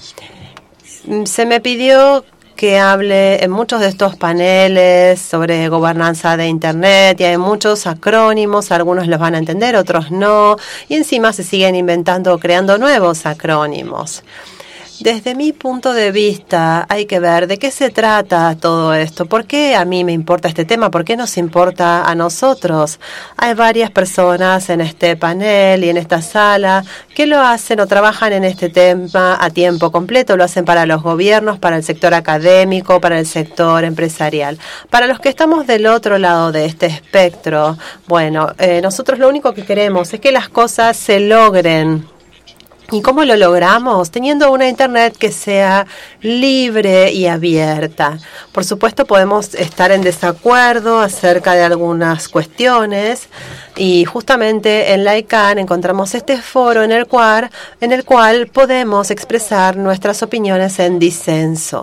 Se me pidió que hable en muchos de estos paneles sobre gobernanza de Internet y hay muchos acrónimos, algunos los van a entender, otros no, y encima se siguen inventando o creando nuevos acrónimos. Desde mi punto de vista, hay que ver de qué se trata todo esto. ¿Por qué a mí me importa este tema? ¿Por qué nos importa a nosotros? Hay varias personas en este panel y en esta sala que lo hacen o trabajan en este tema a tiempo completo. Lo hacen para los gobiernos, para el sector académico, para el sector empresarial. Para los que estamos del otro lado de este espectro, bueno, eh, nosotros lo único que queremos es que las cosas se logren. ¿Y cómo lo logramos? Teniendo una Internet que sea libre y abierta. Por supuesto, podemos estar en desacuerdo acerca de algunas cuestiones y justamente en la I C A N encontramos este foro en el cual, en el cual podemos expresar nuestras opiniones en disenso.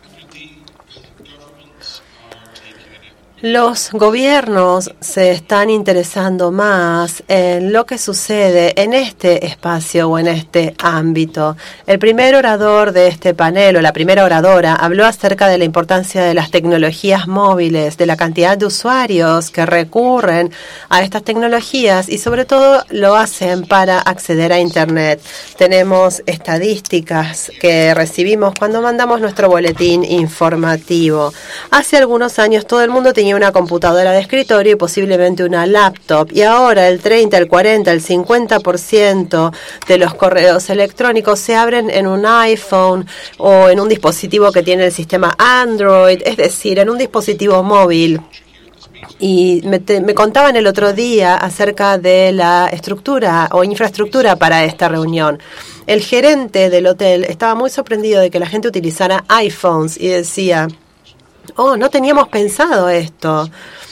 Los gobiernos se están interesando más en lo que sucede en este espacio o en este ámbito. El primer orador de este panel, o la primera oradora, habló acerca de la importancia de las tecnologías móviles, de la cantidad de usuarios que recurren a estas tecnologías y sobre todo lo hacen para acceder a Internet. Tenemos estadísticas que recibimos cuando mandamos nuestro boletín informativo. Hace algunos años todo el mundo tenía una computadora de escritorio y posiblemente una laptop, y ahora el treinta, el cuarenta, el cincuenta por ciento de los correos electrónicos se abren en un iPhone o en un dispositivo que tiene el sistema Android, es decir, en un dispositivo móvil. Y me, te, me contaban el otro día acerca de la estructura o infraestructura para esta reunión. El gerente del hotel estaba muy sorprendido de que la gente utilizara iPhones y decía: oh, no teníamos pensado esto.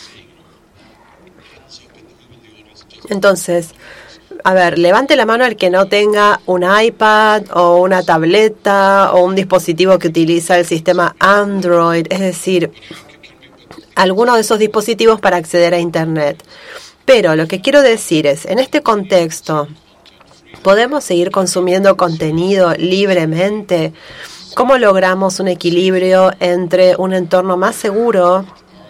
Entonces, a ver, levante la mano el que no tenga un iPad o una tableta o un dispositivo que utiliza el sistema Android, es decir, alguno de esos dispositivos para acceder a Internet. Pero lo que quiero decir es, en este contexto, ¿podemos seguir consumiendo contenido libremente? ¿Cómo logramos un equilibrio entre un entorno más seguro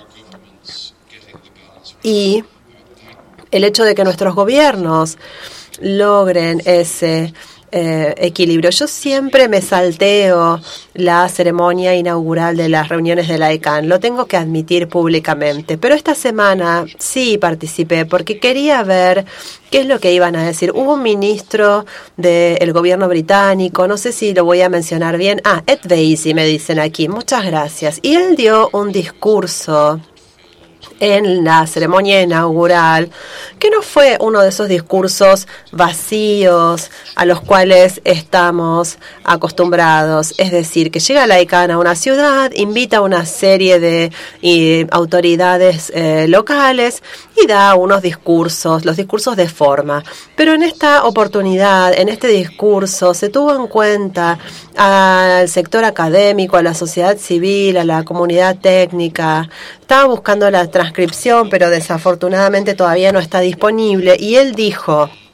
y el hecho de que nuestros gobiernos logren ese eh, equilibrio? Yo siempre me salteo la ceremonia inaugural de las reuniones de la I C A N, lo tengo que admitir públicamente, pero esta semana sí participé porque quería ver qué es lo que iban a decir. Hubo un ministro del gobierno británico, no sé si lo voy a mencionar bien, ah, Ed Vaizey me dicen aquí, muchas gracias, y él dio un discurso en la ceremonia inaugural, que no fue uno de esos discursos vacíos a los cuales estamos acostumbrados. Es decir, que llega la I C A N a una ciudad, invita a una serie de y, autoridades eh, locales y da unos discursos, los discursos de forma. Pero en esta oportunidad, en este discurso, se tuvo en cuenta al sector académico, a la sociedad civil, a la comunidad técnica. Estaba buscando la transcripción, pero desafortunadamente todavía no está disponible. Y él dijo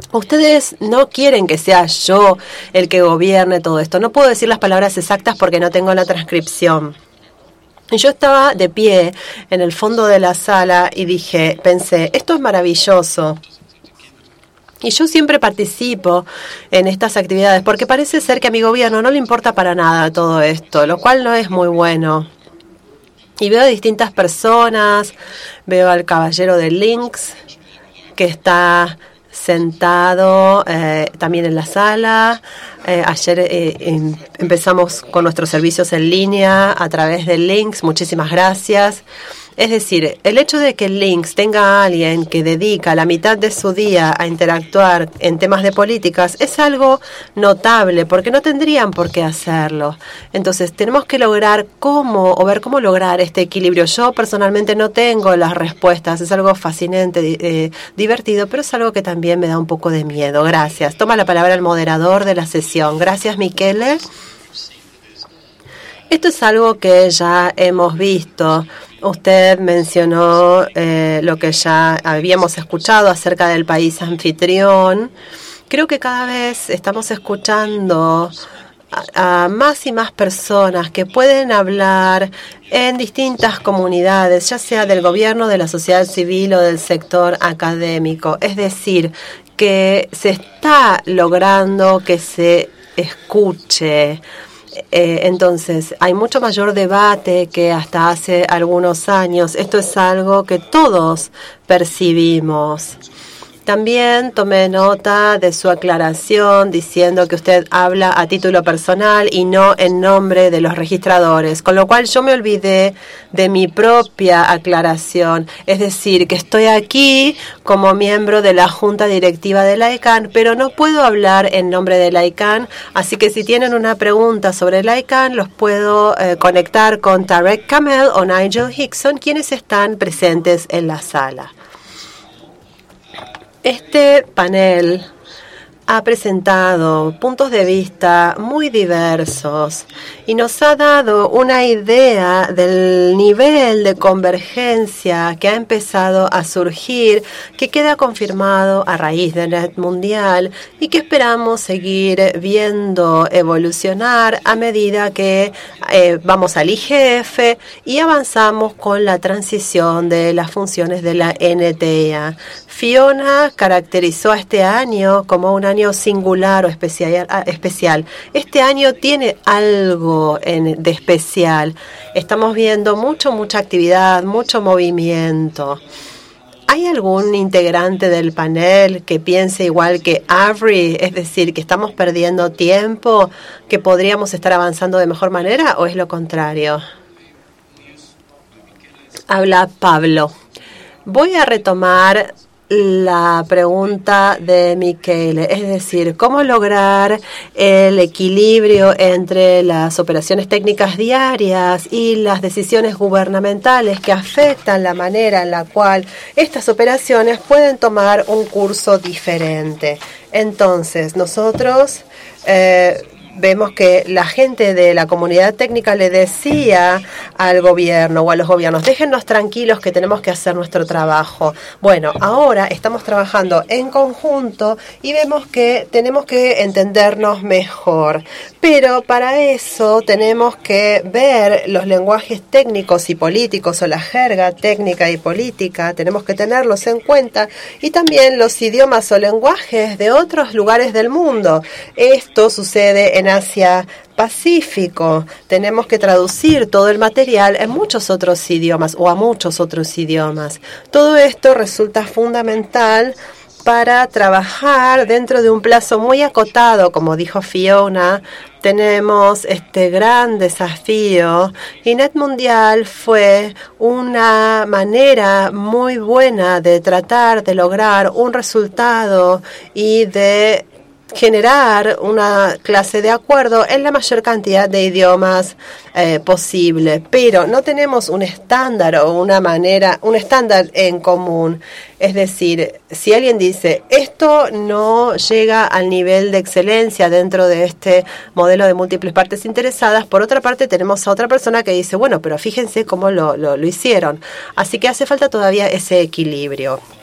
Ustedes no quieren que sea yo el que gobierne todo esto. No puedo decir las palabras exactas porque no tengo la transcripción. Y yo estaba de pie en el fondo de la sala y dije, pensé, esto es maravilloso. Y yo siempre participo en estas actividades porque parece ser que a mi gobierno no le importa para nada todo esto, lo cual no es muy bueno. Y veo a distintas personas, veo al caballero de Lynx que está sentado eh, también en la sala. Eh, ayer eh, em, empezamos con nuestros servicios en línea a través de Lynx. Muchísimas gracias. Es decir, el hecho de que Lynx tenga a alguien que dedica la mitad de su día a interactuar en temas de políticas es algo notable, porque no tendrían por qué hacerlo. Entonces, tenemos que lograr cómo, o ver cómo lograr este equilibrio. Yo personalmente no tengo las respuestas, es algo fascinante, eh, divertido, pero es algo que también me da un poco de miedo. Gracias. Toma la palabra el moderador de la sesión. Gracias, Michele. Esto es algo que ya hemos visto. Usted mencionó eh, lo que ya habíamos escuchado acerca del país anfitrión. Creo que cada vez estamos escuchando a, a más y más personas que pueden hablar en distintas comunidades, ya sea del gobierno, de la sociedad civil o del sector académico. Es decir, que se está logrando que se escuche. Eh, entonces, hay mucho mayor debate que hasta hace algunos años. Esto es algo que todos percibimos. También tomé nota de su aclaración diciendo que usted habla a título personal y no en nombre de los registradores, con lo cual yo me olvidé de mi propia aclaración. Es decir, que estoy aquí como miembro de la Junta Directiva de la I C A N, pero no puedo hablar en nombre de la I C A N, así que si tienen una pregunta sobre la I C A N, los puedo eh, conectar con Tarek Kamel o Nigel Hickson, quienes están presentes en la sala. Este panel ha presentado puntos de vista muy diversos y nos ha dado una idea del nivel de convergencia que ha empezado a surgir, que queda confirmado a raíz de Net Mundial y que esperamos seguir viendo evolucionar a medida que eh, vamos al I G F y avanzamos con la transición de las funciones de la N T A. Fiona caracterizó a este año como un año singular o especial. especial. Este año tiene algo en, de especial. Estamos viendo mucho, mucha actividad, mucho movimiento. ¿Hay algún integrante del panel que piense igual que Avery? Es decir, que estamos perdiendo tiempo, que podríamos estar avanzando de mejor manera, ¿o es lo contrario? Habla Pablo. Voy a retomar la pregunta de Michele, es decir, cómo lograr el equilibrio entre las operaciones técnicas diarias y las decisiones gubernamentales que afectan la manera en la cual estas operaciones pueden tomar un curso diferente. Entonces, nosotros eh, vemos que la gente de la comunidad técnica le decía al gobierno o a los gobiernos, déjennos tranquilos que tenemos que hacer nuestro trabajo. Bueno, ahora estamos trabajando en conjunto y vemos que tenemos que entendernos mejor. Pero para eso tenemos que ver los lenguajes técnicos y políticos o la jerga técnica y política, tenemos que tenerlos en cuenta y también los idiomas o lenguajes de otros lugares del mundo. Esto sucede en Asia Pacífico. Tenemos que traducir todo el material en muchos otros idiomas o a muchos otros idiomas. Todo esto resulta fundamental para trabajar dentro de un plazo muy acotado, como dijo Fiona. Tenemos este gran desafío y Net Mundial fue una manera muy buena de tratar de lograr un resultado y de generar una clase de acuerdo en la mayor cantidad de idiomas eh, posible, pero no tenemos un estándar o una manera, un estándar en común. Es decir, si alguien dice esto no llega al nivel de excelencia dentro de este modelo de múltiples partes interesadas, por otra parte tenemos a otra persona que dice, bueno, pero fíjense cómo lo, lo, lo hicieron. Así que hace falta todavía ese equilibrio.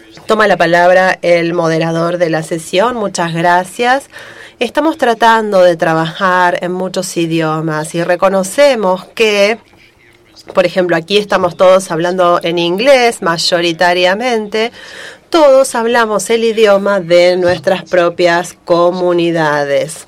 Toma la palabra el moderador de la sesión. Muchas gracias. Estamos tratando de trabajar en muchos idiomas y reconocemos que, por ejemplo, aquí estamos todos hablando en inglés mayoritariamente. Todos hablamos el idioma de nuestras propias comunidades.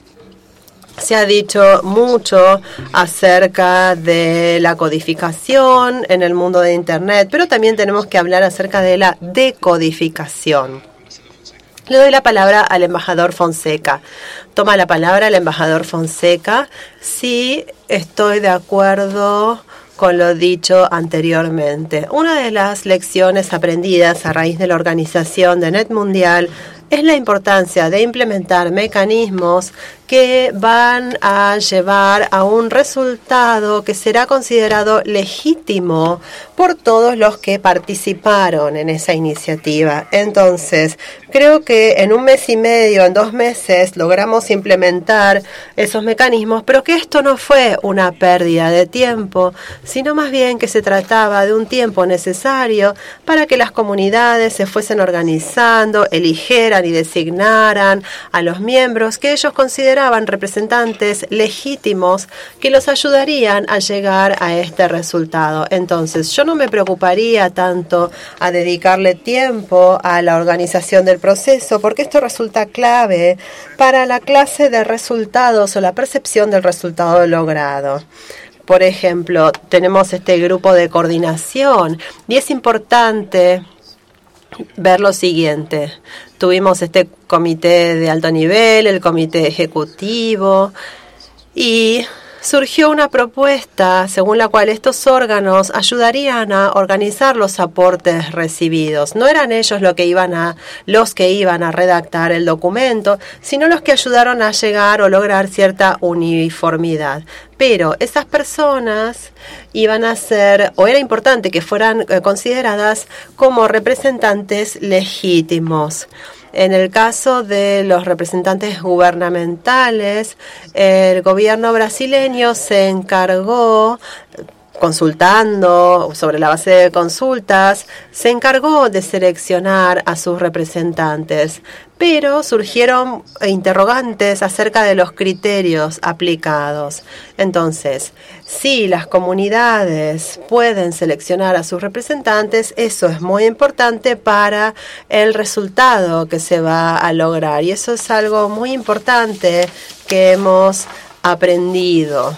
Se ha dicho mucho acerca de la codificación en el mundo de Internet, pero también tenemos que hablar acerca de la decodificación. Le doy la palabra al embajador Fonseca. Toma la palabra el embajador Fonseca. Sí, estoy de acuerdo con lo dicho anteriormente. Una de las lecciones aprendidas a raíz de la organización de Net Mundial es la importancia de implementar mecanismos que van a llevar a un resultado que será considerado legítimo por todos los que participaron en esa iniciativa. Entonces, creo que en un mes y medio, en dos meses, logramos implementar esos mecanismos, pero que esto no fue una pérdida de tiempo, sino más bien que se trataba de un tiempo necesario para que las comunidades se fuesen organizando, eligieran y designaran a los miembros que ellos consideraban representantes legítimos que los ayudarían a llegar a este resultado. Entonces, yo no me preocuparía tanto a dedicarle tiempo a la organización del proceso, porque esto resulta clave para la clase de resultados o la percepción del resultado logrado. Por ejemplo, tenemos este grupo de coordinación y es importante ver lo siguiente. Tuvimos este comité de alto nivel, el comité ejecutivo, y surgió una propuesta según la cual estos órganos ayudarían a organizar los aportes recibidos. No eran ellos lo que iban a, los que iban a redactar el documento, sino los que ayudaron a llegar o lograr cierta uniformidad. Pero esas personas iban a ser, o era importante que fueran eh, consideradas como representantes legítimos. En el caso de los representantes gubernamentales, el gobierno brasileño se encargó, consultando sobre la base de consultas, se encargó de seleccionar a sus representantes, pero surgieron interrogantes acerca de los criterios aplicados. Entonces, si las comunidades pueden seleccionar a sus representantes, eso es muy importante para el resultado que se va a lograr. Y eso es algo muy importante que hemos aprendido.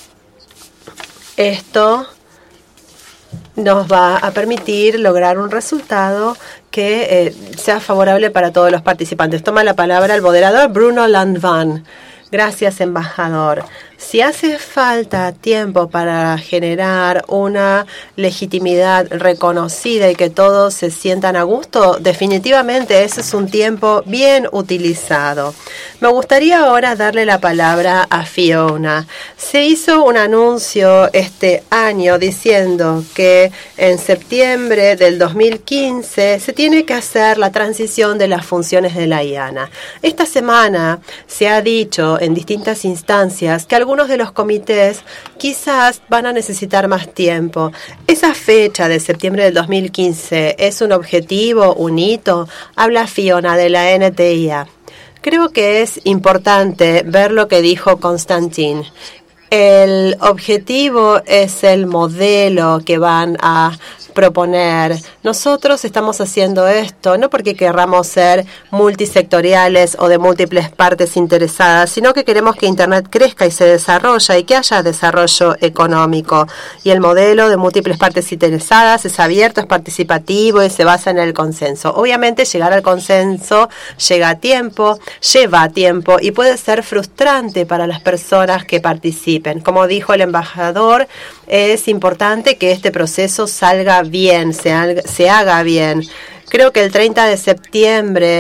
Esto nos va a permitir lograr un resultado que eh, sea favorable para todos los participantes. Toma la palabra el moderador Bruno Landvan. Gracias, embajador. Si hace falta tiempo para generar una legitimidad reconocida y que todos se sientan a gusto, definitivamente ese es un tiempo bien utilizado. Me gustaría ahora darle la palabra a Fiona. Se hizo un anuncio este año diciendo que en septiembre del dos mil quince se tiene que hacer la transición de las funciones de la I A N A. Esta semana se ha dicho en distintas instancias que algunos de los comités quizás van a necesitar más tiempo. Esa fecha de septiembre del dos mil quince es un objetivo, un hito. Habla Fiona de la N T I A. Creo que es importante ver lo que dijo Constantin. El objetivo es el modelo que van a proponer. Nosotros estamos haciendo esto no porque querramos ser multisectoriales o de múltiples partes interesadas, sino que queremos que Internet crezca y se desarrolle y que haya desarrollo económico. Y el modelo de múltiples partes interesadas es abierto, es participativo y se basa en el consenso. Obviamente llegar al consenso llega a tiempo, lleva a tiempo y puede ser frustrante para las personas que participen. Como dijo el embajador, es importante que este proceso salga bien, se haga, se haga bien. Creo que el treinta de septiembre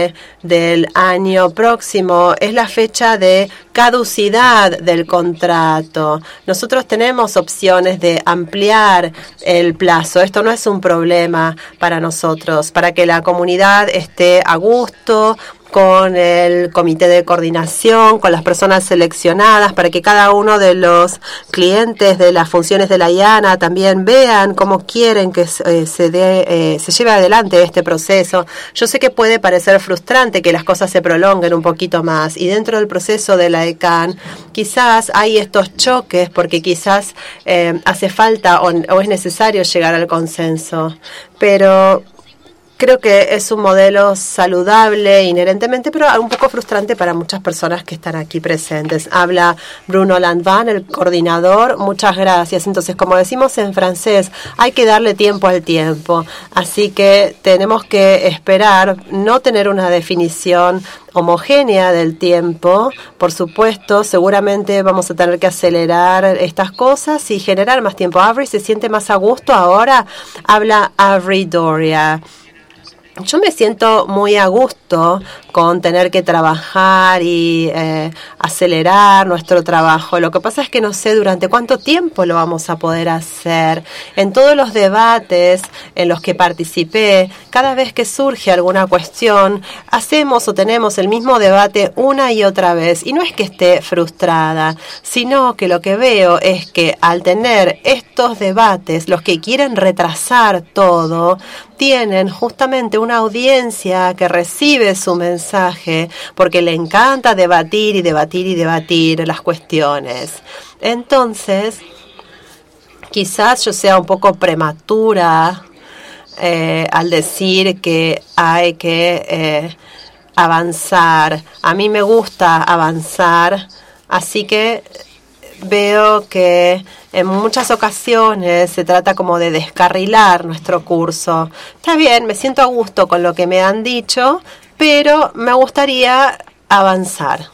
del año próximo es la fecha de caducidad del contrato. Nosotros tenemos opciones de ampliar el plazo. Esto no es un problema para nosotros, para que la comunidad esté a gusto con el comité de coordinación, con las personas seleccionadas, para que cada uno de los clientes de las funciones de la I A N A también vean cómo quieren que eh, se, dé, eh, se lleve adelante este proceso. Yo sé que puede parecer frustrante que las cosas se prolonguen un poquito más, y dentro del proceso de la E C A N quizás hay estos choques porque quizás eh, hace falta o, o es necesario llegar al consenso, pero creo que es un modelo saludable inherentemente, pero un poco frustrante para muchas personas que están aquí presentes. Habla Bruno Landvan, el coordinador. Muchas gracias. Entonces, como decimos en francés, hay que darle tiempo al tiempo. Así que tenemos que esperar, no tener una definición homogénea del tiempo. Por supuesto, seguramente vamos a tener que acelerar estas cosas y generar más tiempo. Avery se siente más a gusto ahora. Habla Avery Doria. Yo me siento muy a gusto con tener que trabajar y eh, acelerar nuestro trabajo. Lo que pasa es que no sé durante cuánto tiempo lo vamos a poder hacer. En todos los debates en los que participé, cada vez que surge alguna cuestión, hacemos o tenemos el mismo debate una y otra vez. Y no es que esté frustrada, sino que lo que veo es que al tener estos debates, los que quieren retrasar todo, tienen justamente una audiencia que recibe su mensaje porque le encanta debatir y debatir y debatir las cuestiones. Entonces, quizás yo sea un poco prematura eh, al decir que hay que eh, avanzar. A mí me gusta avanzar, así que veo que en muchas ocasiones se trata como de descarrilar nuestro curso. Está bien, me siento a gusto con lo que me han dicho, pero me gustaría avanzar.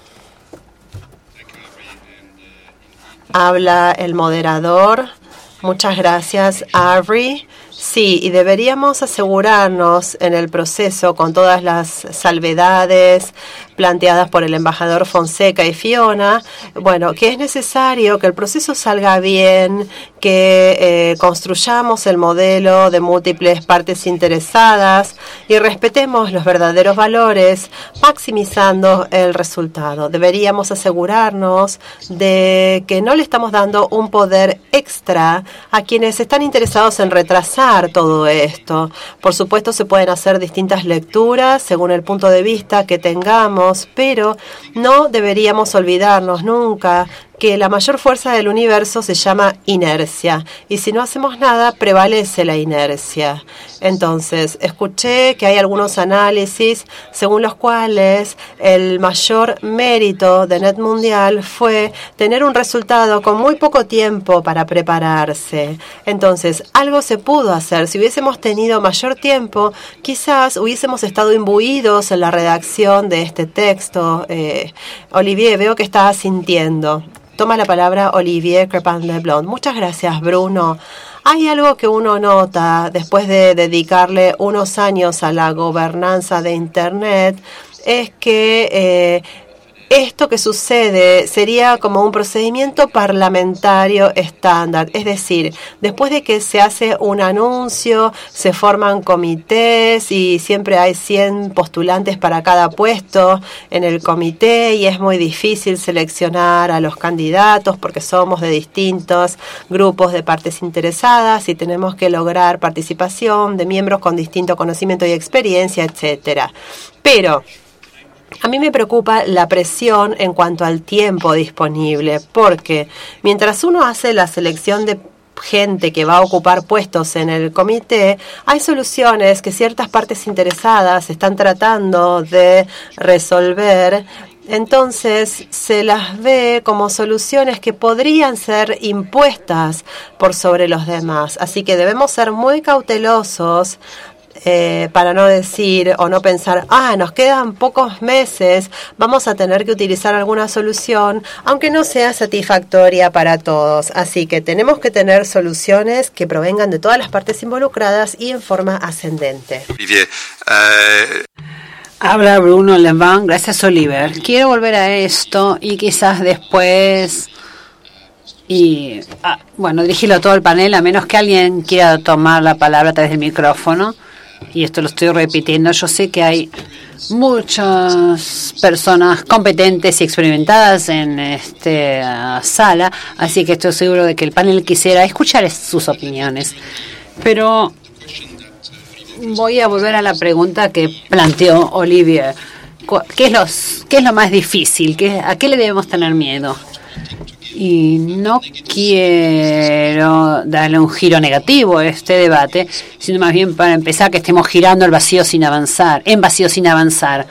Habla el moderador. Muchas gracias, Avery. Sí, y deberíamos asegurarnos en el proceso, con todas las salvedades planteadas por el embajador Fonseca y Fiona, bueno, que es necesario que el proceso salga bien, que eh, construyamos el modelo de múltiples partes interesadas y respetemos los verdaderos valores, maximizando el resultado. Deberíamos asegurarnos de que no le estamos dando un poder extra a quienes están interesados en retrasar todo esto. Por supuesto, se pueden hacer distintas lecturas según el punto de vista que tengamos, pero no deberíamos olvidarnos nunca que la mayor fuerza del universo se llama inercia, y si no hacemos nada, prevalece la inercia. Entonces, escuché que hay algunos análisis según los cuales el mayor mérito de Net Mundial fue tener un resultado con muy poco tiempo para prepararse. Entonces, algo se pudo hacer. Si hubiésemos tenido mayor tiempo, quizás hubiésemos estado imbuidos en la redacción de este texto. Eh, Olivier, veo que estás sintiendo. Toma la palabra Olivier Crepin-Leblond. Muchas gracias, Bruno. Hay algo que uno nota después de dedicarle unos años a la gobernanza de Internet, es que eh, esto que sucede sería como un procedimiento parlamentario estándar. Es decir, después de que se hace un anuncio, se forman comités y siempre hay cien postulantes para cada puesto en el comité y es muy difícil seleccionar a los candidatos porque somos de distintos grupos de partes interesadas y tenemos que lograr participación de miembros con distinto conocimiento y experiencia, etcétera. Pero a mí me preocupa la presión en cuanto al tiempo disponible, porque mientras uno hace la selección de gente que va a ocupar puestos en el comité, hay soluciones que ciertas partes interesadas están tratando de resolver. Entonces se las ve como soluciones que podrían ser impuestas por sobre los demás. Así que debemos ser muy cautelosos Eh, para no decir o no pensar, ah, nos quedan pocos meses, vamos a tener que utilizar alguna solución, aunque no sea satisfactoria para todos. Así que tenemos que tener soluciones que provengan de todas las partes involucradas y en forma ascendente. Olivier, uh... Habla Bruno Levin, gracias Oliver. Quiero volver a esto y quizás después, y ah, bueno, dirigirlo a todo el panel, a menos que alguien quiera tomar la palabra a través del micrófono, y esto lo estoy repitiendo. Yo sé que hay muchas personas competentes y experimentadas en esta sala, así que estoy seguro de que el panel quisiera escuchar sus opiniones. Pero voy a volver a la pregunta que planteó Olivier. ¿Qué es, los, qué es lo más difícil? ¿Qué, ¿A qué le debemos tener miedo? Y no quiero darle un giro negativo a este debate, sino más bien para empezar que estemos girando el vacío sin avanzar, en vacío sin avanzar.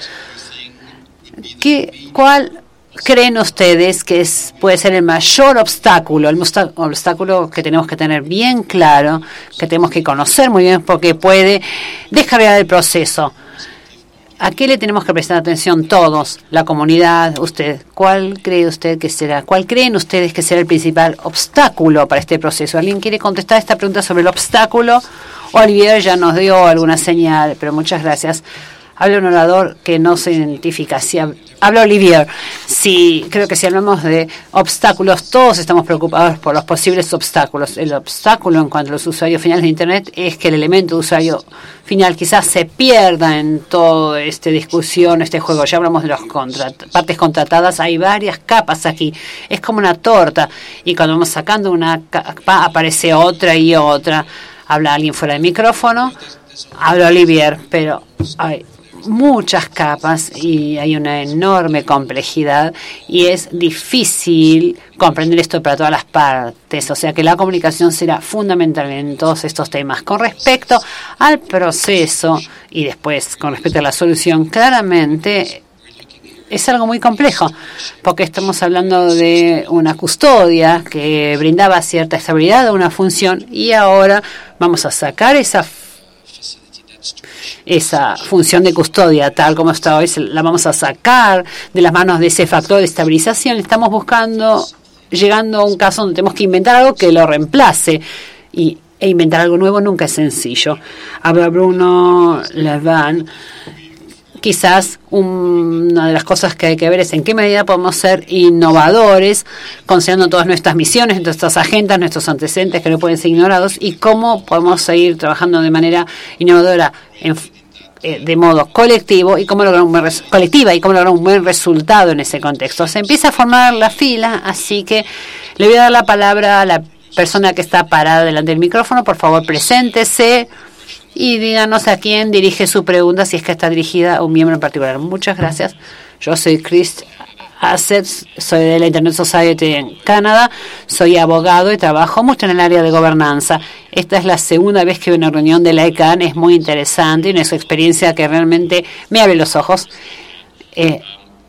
¿Qué, ¿Cuál creen ustedes que es, puede ser el mayor obstáculo, el obstáculo que tenemos que tener bien claro, que tenemos que conocer muy bien porque puede descargar el proceso? ¿A qué le tenemos que prestar atención todos? La comunidad, usted. ¿Cuál cree usted que será? ¿Cuál creen ustedes que será el principal obstáculo para este proceso? ¿Alguien quiere contestar esta pregunta sobre el obstáculo? Olivier ya nos dio alguna señal, pero muchas gracias. Habla un orador que no se identifica. Si habla Olivier. Sí, creo que si hablamos de obstáculos, todos estamos preocupados por los posibles obstáculos. El obstáculo en cuanto a los usuarios finales de Internet es que el elemento de usuario final quizás se pierda en toda esta discusión, este juego. Ya hablamos de las contrat- partes contratadas. Hay varias capas aquí. Es como una torta. Y cuando vamos sacando una capa, aparece otra y otra. Habla alguien fuera del micrófono. Habla Olivier, pero hay muchas capas y hay una enorme complejidad y es difícil comprender esto para todas las partes, o sea que la comunicación será fundamental en todos estos temas. Con respecto al proceso y después con respecto a la solución, claramente es algo muy complejo, porque estamos hablando de una custodia que brindaba cierta estabilidad a una función y ahora vamos a sacar esa esa función de custodia tal como está hoy, la vamos a sacar de las manos de ese factor de estabilización. Estamos buscando, llegando a un caso donde tenemos que inventar algo que lo reemplace y, e inventar algo nuevo nunca es sencillo. Habla Bruno Levin. Quizás una de las cosas que hay que ver es en qué medida podemos ser innovadores, considerando todas nuestras misiones, nuestras agendas, nuestros antecedentes que no pueden ser ignorados, y cómo podemos seguir trabajando de manera innovadora en, eh, de modo colectivo y cómo lograr un buen res- colectiva y cómo lograr un buen resultado en ese contexto. Se empieza a formar la fila, así que le voy a dar la palabra a la persona que está parada delante del micrófono. Por favor, preséntese y díganos a quién dirige su pregunta, si es que está dirigida a un miembro en particular. Muchas gracias. Yo soy Chris Assets, soy de la Internet Society en Canadá, soy abogado y trabajo mucho en el área de gobernanza. Esta es la segunda vez que veo una reunión de la I C A N, es muy interesante y una experiencia que realmente me abre los ojos. Eh,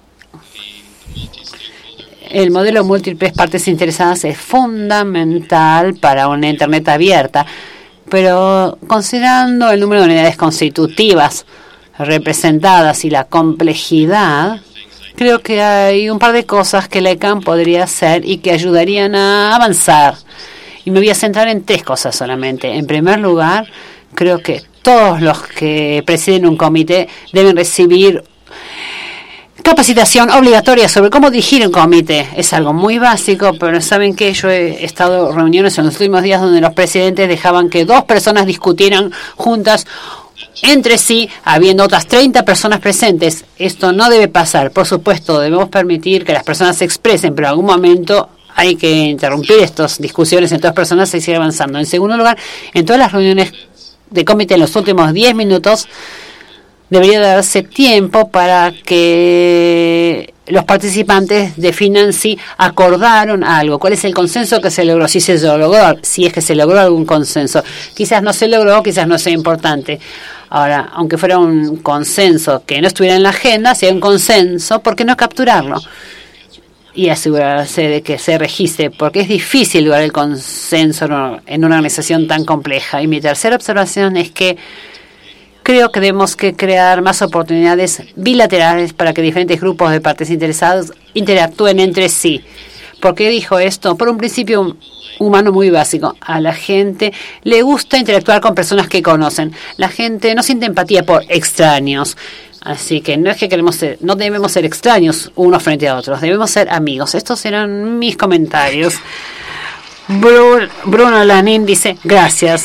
el modelo múltiples partes interesadas es fundamental para una Internet abierta, pero considerando el número de unidades constitutivas representadas y la complejidad, creo que hay un par de cosas que la I C A N podría hacer y que ayudarían a avanzar. Y me voy a centrar en tres cosas solamente. En primer lugar, creo que todos los que presiden un comité deben recibir capacitación obligatoria sobre cómo dirigir un comité. Es algo muy básico, pero saben que yo he estado en reuniones en los últimos días donde los presidentes dejaban que dos personas discutieran juntas entre sí, habiendo otras treinta personas presentes. Esto no debe pasar. Por supuesto, debemos permitir que las personas se expresen, pero en algún momento hay que interrumpir estas discusiones entre dos personas y seguir avanzando. En segundo lugar, en todas las reuniones de comité en los últimos diez minutos, debería darse tiempo para que los participantes definan si acordaron algo, cuál es el consenso que se logró, si se logró, si es que se logró algún consenso. Quizás no se logró, quizás no sea importante. Ahora, aunque fuera un consenso que no estuviera en la agenda, si hay un consenso, ¿por qué no capturarlo? Y asegurarse de que se registre, porque es difícil lograr el consenso en una organización tan compleja. Y mi tercera observación es que creo que tenemos que crear más oportunidades bilaterales para que diferentes grupos de partes interesadas interactúen entre sí. ¿Por qué dijo esto? Por un principio humano muy básico. A la gente le gusta interactuar con personas que conocen. La gente no siente empatía por extraños. Así que no es que queremos ser, no debemos ser extraños unos frente a otros, debemos ser amigos. Estos eran mis comentarios. Bruno, Bruno Lanín dice, gracias.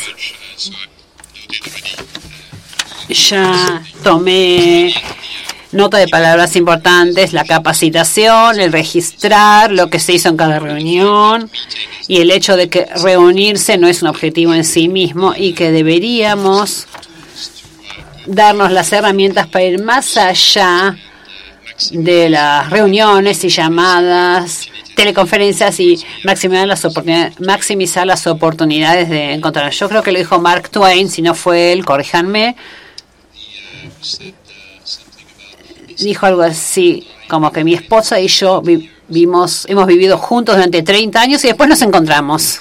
Ya tomé nota de palabras importantes, la capacitación, el registrar lo que se hizo en cada reunión y el hecho de que reunirse no es un objetivo en sí mismo y que deberíamos darnos las herramientas para ir más allá de las reuniones y llamadas, teleconferencias y maximizar las oportunidades, maximizar las oportunidades de encontrar. Yo creo que lo dijo Mark Twain, si no fue él, corríjanme. Dijo algo así, como que mi esposa y yo vivimos, hemos vivido juntos durante treinta años y después nos encontramos.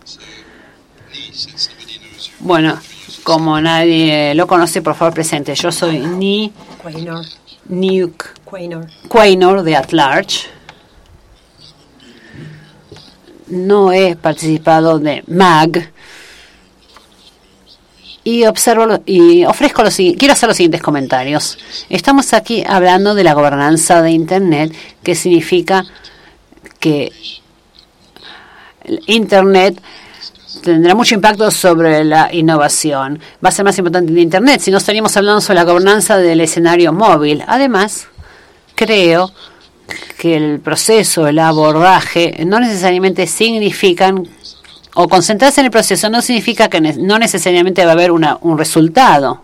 Bueno, como nadie lo conoce, por favor, presente. Yo soy Ni Quaynor. Nuke Quaynor. Quaynor de At Large. No he participado de M A G y observo lo, y ofrezco los quiero hacer los siguientes comentarios. Estamos aquí hablando de la gobernanza de Internet, que significa que Internet tendrá mucho impacto sobre la innovación. Va a ser más importante en Internet, si no estaríamos hablando sobre la gobernanza del escenario móvil. Además, creo que el proceso, el abordaje, no necesariamente significan, o concentrarse en el proceso no significa que ne- no necesariamente va a haber una, un resultado.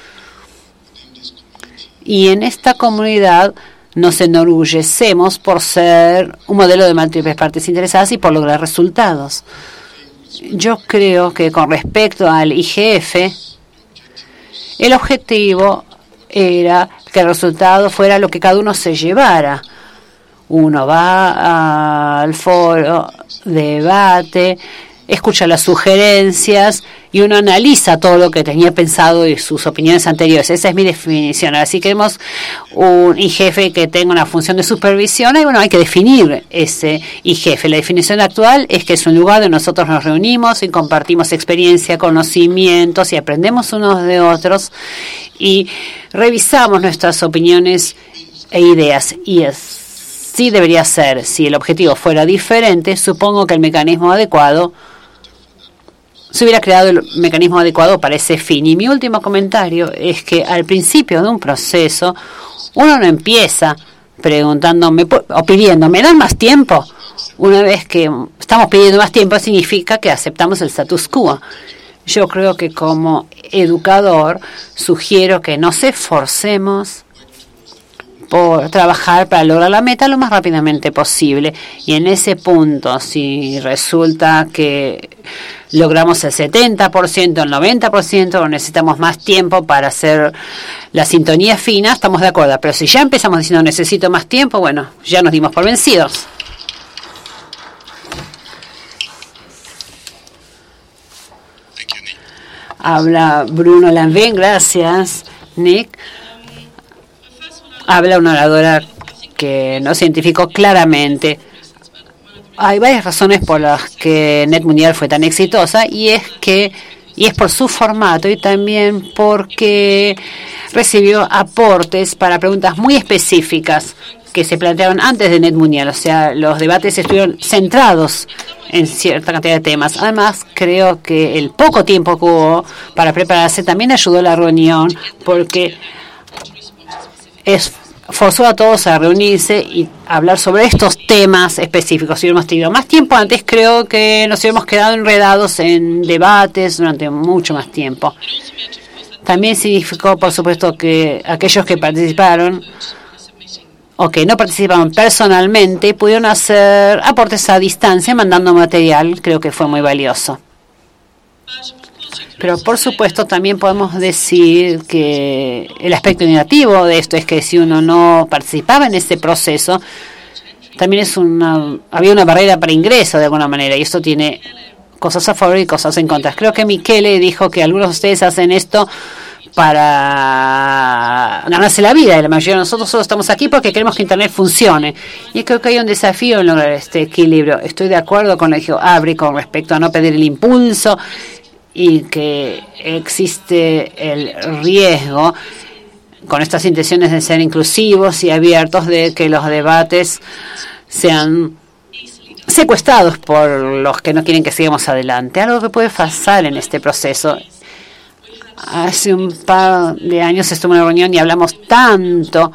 Y en esta comunidad nos enorgullecemos por ser un modelo de múltiples partes interesadas y por lograr resultados. Yo creo que con respecto al I G F, el objetivo era que el resultado fuera lo que cada uno se llevara. Uno va al foro, debate, escucha las sugerencias y uno analiza todo lo que tenía pensado y sus opiniones anteriores. Esa es mi definición. Así queremos un I G F que tenga una función de supervisión y bueno, hay que definir ese I G F. La definición actual es que es un lugar donde nosotros nos reunimos y compartimos experiencia, conocimientos y aprendemos unos de otros y revisamos nuestras opiniones e ideas. Y es sí debería ser. Si el objetivo fuera diferente, supongo que el mecanismo adecuado se hubiera creado el mecanismo adecuado para ese fin. Y mi último comentario es que al principio de un proceso, uno no empieza preguntándome o pidiendo, ¿me dan más tiempo? Una vez que estamos pidiendo más tiempo, significa que aceptamos el status quo. Yo creo que como educador sugiero que nos esforcemos por trabajar para lograr la meta lo más rápidamente posible. Y en ese punto, si resulta que logramos el setenta por ciento, el noventa por ciento, o necesitamos más tiempo para hacer la sintonía fina, estamos de acuerdo. Pero si ya empezamos diciendo necesito más tiempo, bueno, ya nos dimos por vencidos. Habla Bruno Lanvin, gracias, Nick. Habla una oradora que nos identificó claramente. Hay varias razones por las que Net Mundial fue tan exitosa y es que y es por su formato y también porque recibió aportes para preguntas muy específicas que se plantearon antes de Net Mundial. O sea, los debates estuvieron centrados en cierta cantidad de temas. Además, creo que el poco tiempo que hubo para prepararse también ayudó a la reunión porque es forzó a todos a reunirse y hablar sobre estos temas específicos. Si hubiéramos tenido más tiempo antes, creo que nos hubiéramos quedado enredados en debates durante mucho más tiempo. También significó, por supuesto, que aquellos que participaron o que no participaron personalmente pudieron hacer aportes a distancia mandando material. Creo que fue muy valioso. Pero por supuesto también podemos decir que el aspecto negativo de esto es que si uno no participaba en ese proceso, también es una había una barrera para ingreso de alguna manera y esto tiene cosas a favor y cosas en contra. Creo que Michele dijo que algunos de ustedes hacen esto para ganarse la vida y la mayoría de nosotros solo estamos aquí porque queremos que Internet funcione. Y creo que hay un desafío en lograr este equilibrio. Estoy de acuerdo con lo que dijo Abri con respecto a no pedir el impulso y que existe el riesgo con estas intenciones de ser inclusivos y abiertos, de que los debates sean secuestrados por los que no quieren que sigamos adelante. Algo que puede pasar en este proceso. Hace un par de años estuve en una reunión y hablamos tanto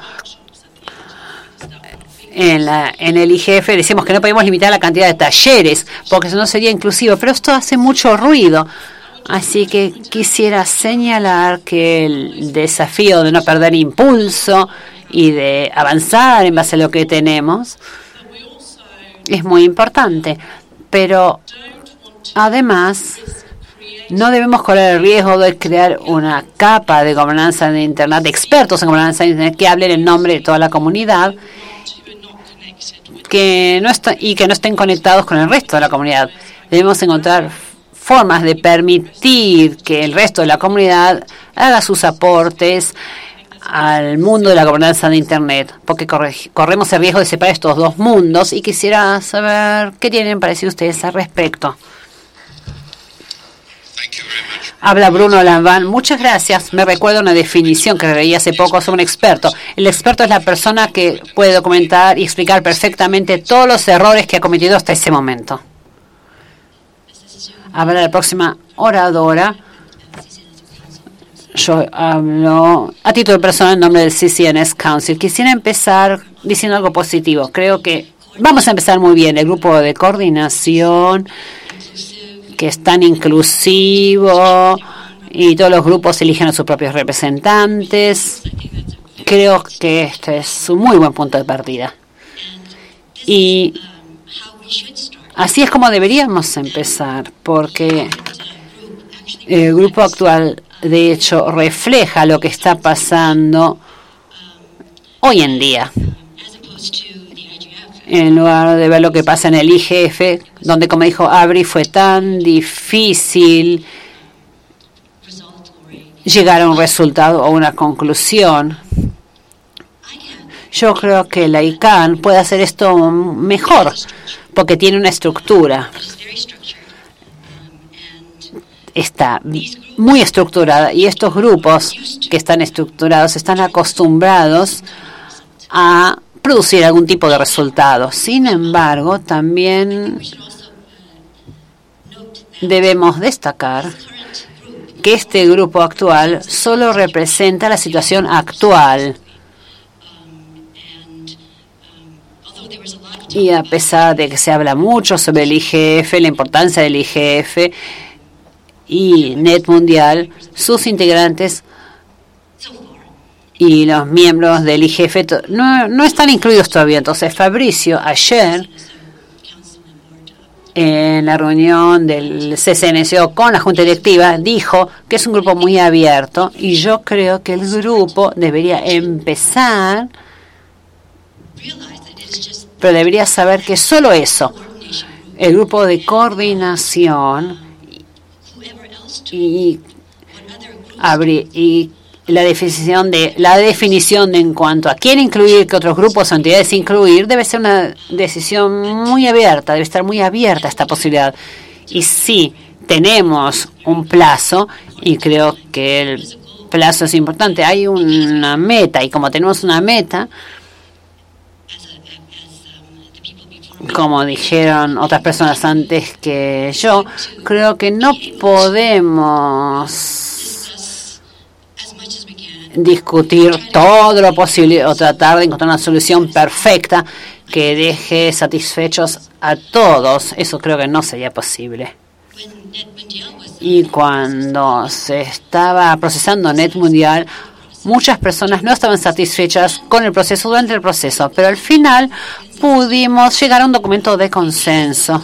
en, la, en el I G F, decimos que no podemos limitar la cantidad de talleres, porque eso no sería inclusivo, pero esto hace mucho ruido. Así que quisiera señalar que el desafío de no perder impulso y de avanzar en base a lo que tenemos es muy importante. Pero además, no debemos correr el riesgo de crear una capa de gobernanza de Internet, de expertos en gobernanza de Internet que hablen en nombre de toda la comunidad que no está, y que no estén conectados con el resto de la comunidad. Debemos encontrar formas de permitir que el resto de la comunidad haga sus aportes al mundo de la gobernanza de Internet, porque corre, corremos el riesgo de separar estos dos mundos, y quisiera saber qué tienen para decir ustedes al respecto. Habla Bruno Lanvin. Muchas gracias. Me recuerda una definición que leí hace poco sobre un experto. El experto es la persona que puede documentar y explicar perfectamente todos los errores que ha cometido hasta ese momento. Habla la próxima oradora. Yo hablo a título personal en nombre del C C N S Council. Quisiera empezar diciendo algo positivo. Creo que vamos a empezar muy bien. El grupo de coordinación, que es tan inclusivo, y todos los grupos eligen a sus propios representantes. Creo que este es un muy buen punto de partida. Y así es como deberíamos empezar, porque el grupo actual, de hecho, refleja lo que está pasando hoy en día, en lugar de ver lo que pasa en el I G F, donde, como dijo Abri, fue tan difícil llegar a un resultado o una conclusión. Yo creo que la I C A N puede hacer esto mejor, porque tiene una estructura. Está muy estructurada, y estos grupos que están estructurados están acostumbrados a producir algún tipo de resultado. Sin embargo, también debemos destacar que este grupo actual solo representa la situación actual. Y a pesar de que se habla mucho sobre el I G F, la importancia del I G F y Net Mundial, sus integrantes y los miembros del I G F no, no están incluidos todavía. Entonces, Fabricio, ayer, en la reunión del C C N S O con la Junta Directiva, dijo que es un grupo muy abierto, y yo creo que el grupo debería empezar, pero debería saber que solo eso, el grupo de coordinación y, abrir, y la definición de la definición de en cuanto a quién incluir, qué otros grupos o entidades incluir, debe ser una decisión muy abierta, debe estar muy abierta esta posibilidad. Y sí, tenemos un plazo, y creo que el plazo es importante. Hay una meta, y como tenemos una meta, como dijeron otras personas antes que yo, creo que no podemos discutir todo lo posible o tratar de encontrar una solución perfecta que deje satisfechos a todos. Eso creo que no sería posible. Y cuando se estaba procesando Net Mundial, muchas personas no estaban satisfechas con el proceso durante el proceso, pero al final pudimos llegar a un documento de consenso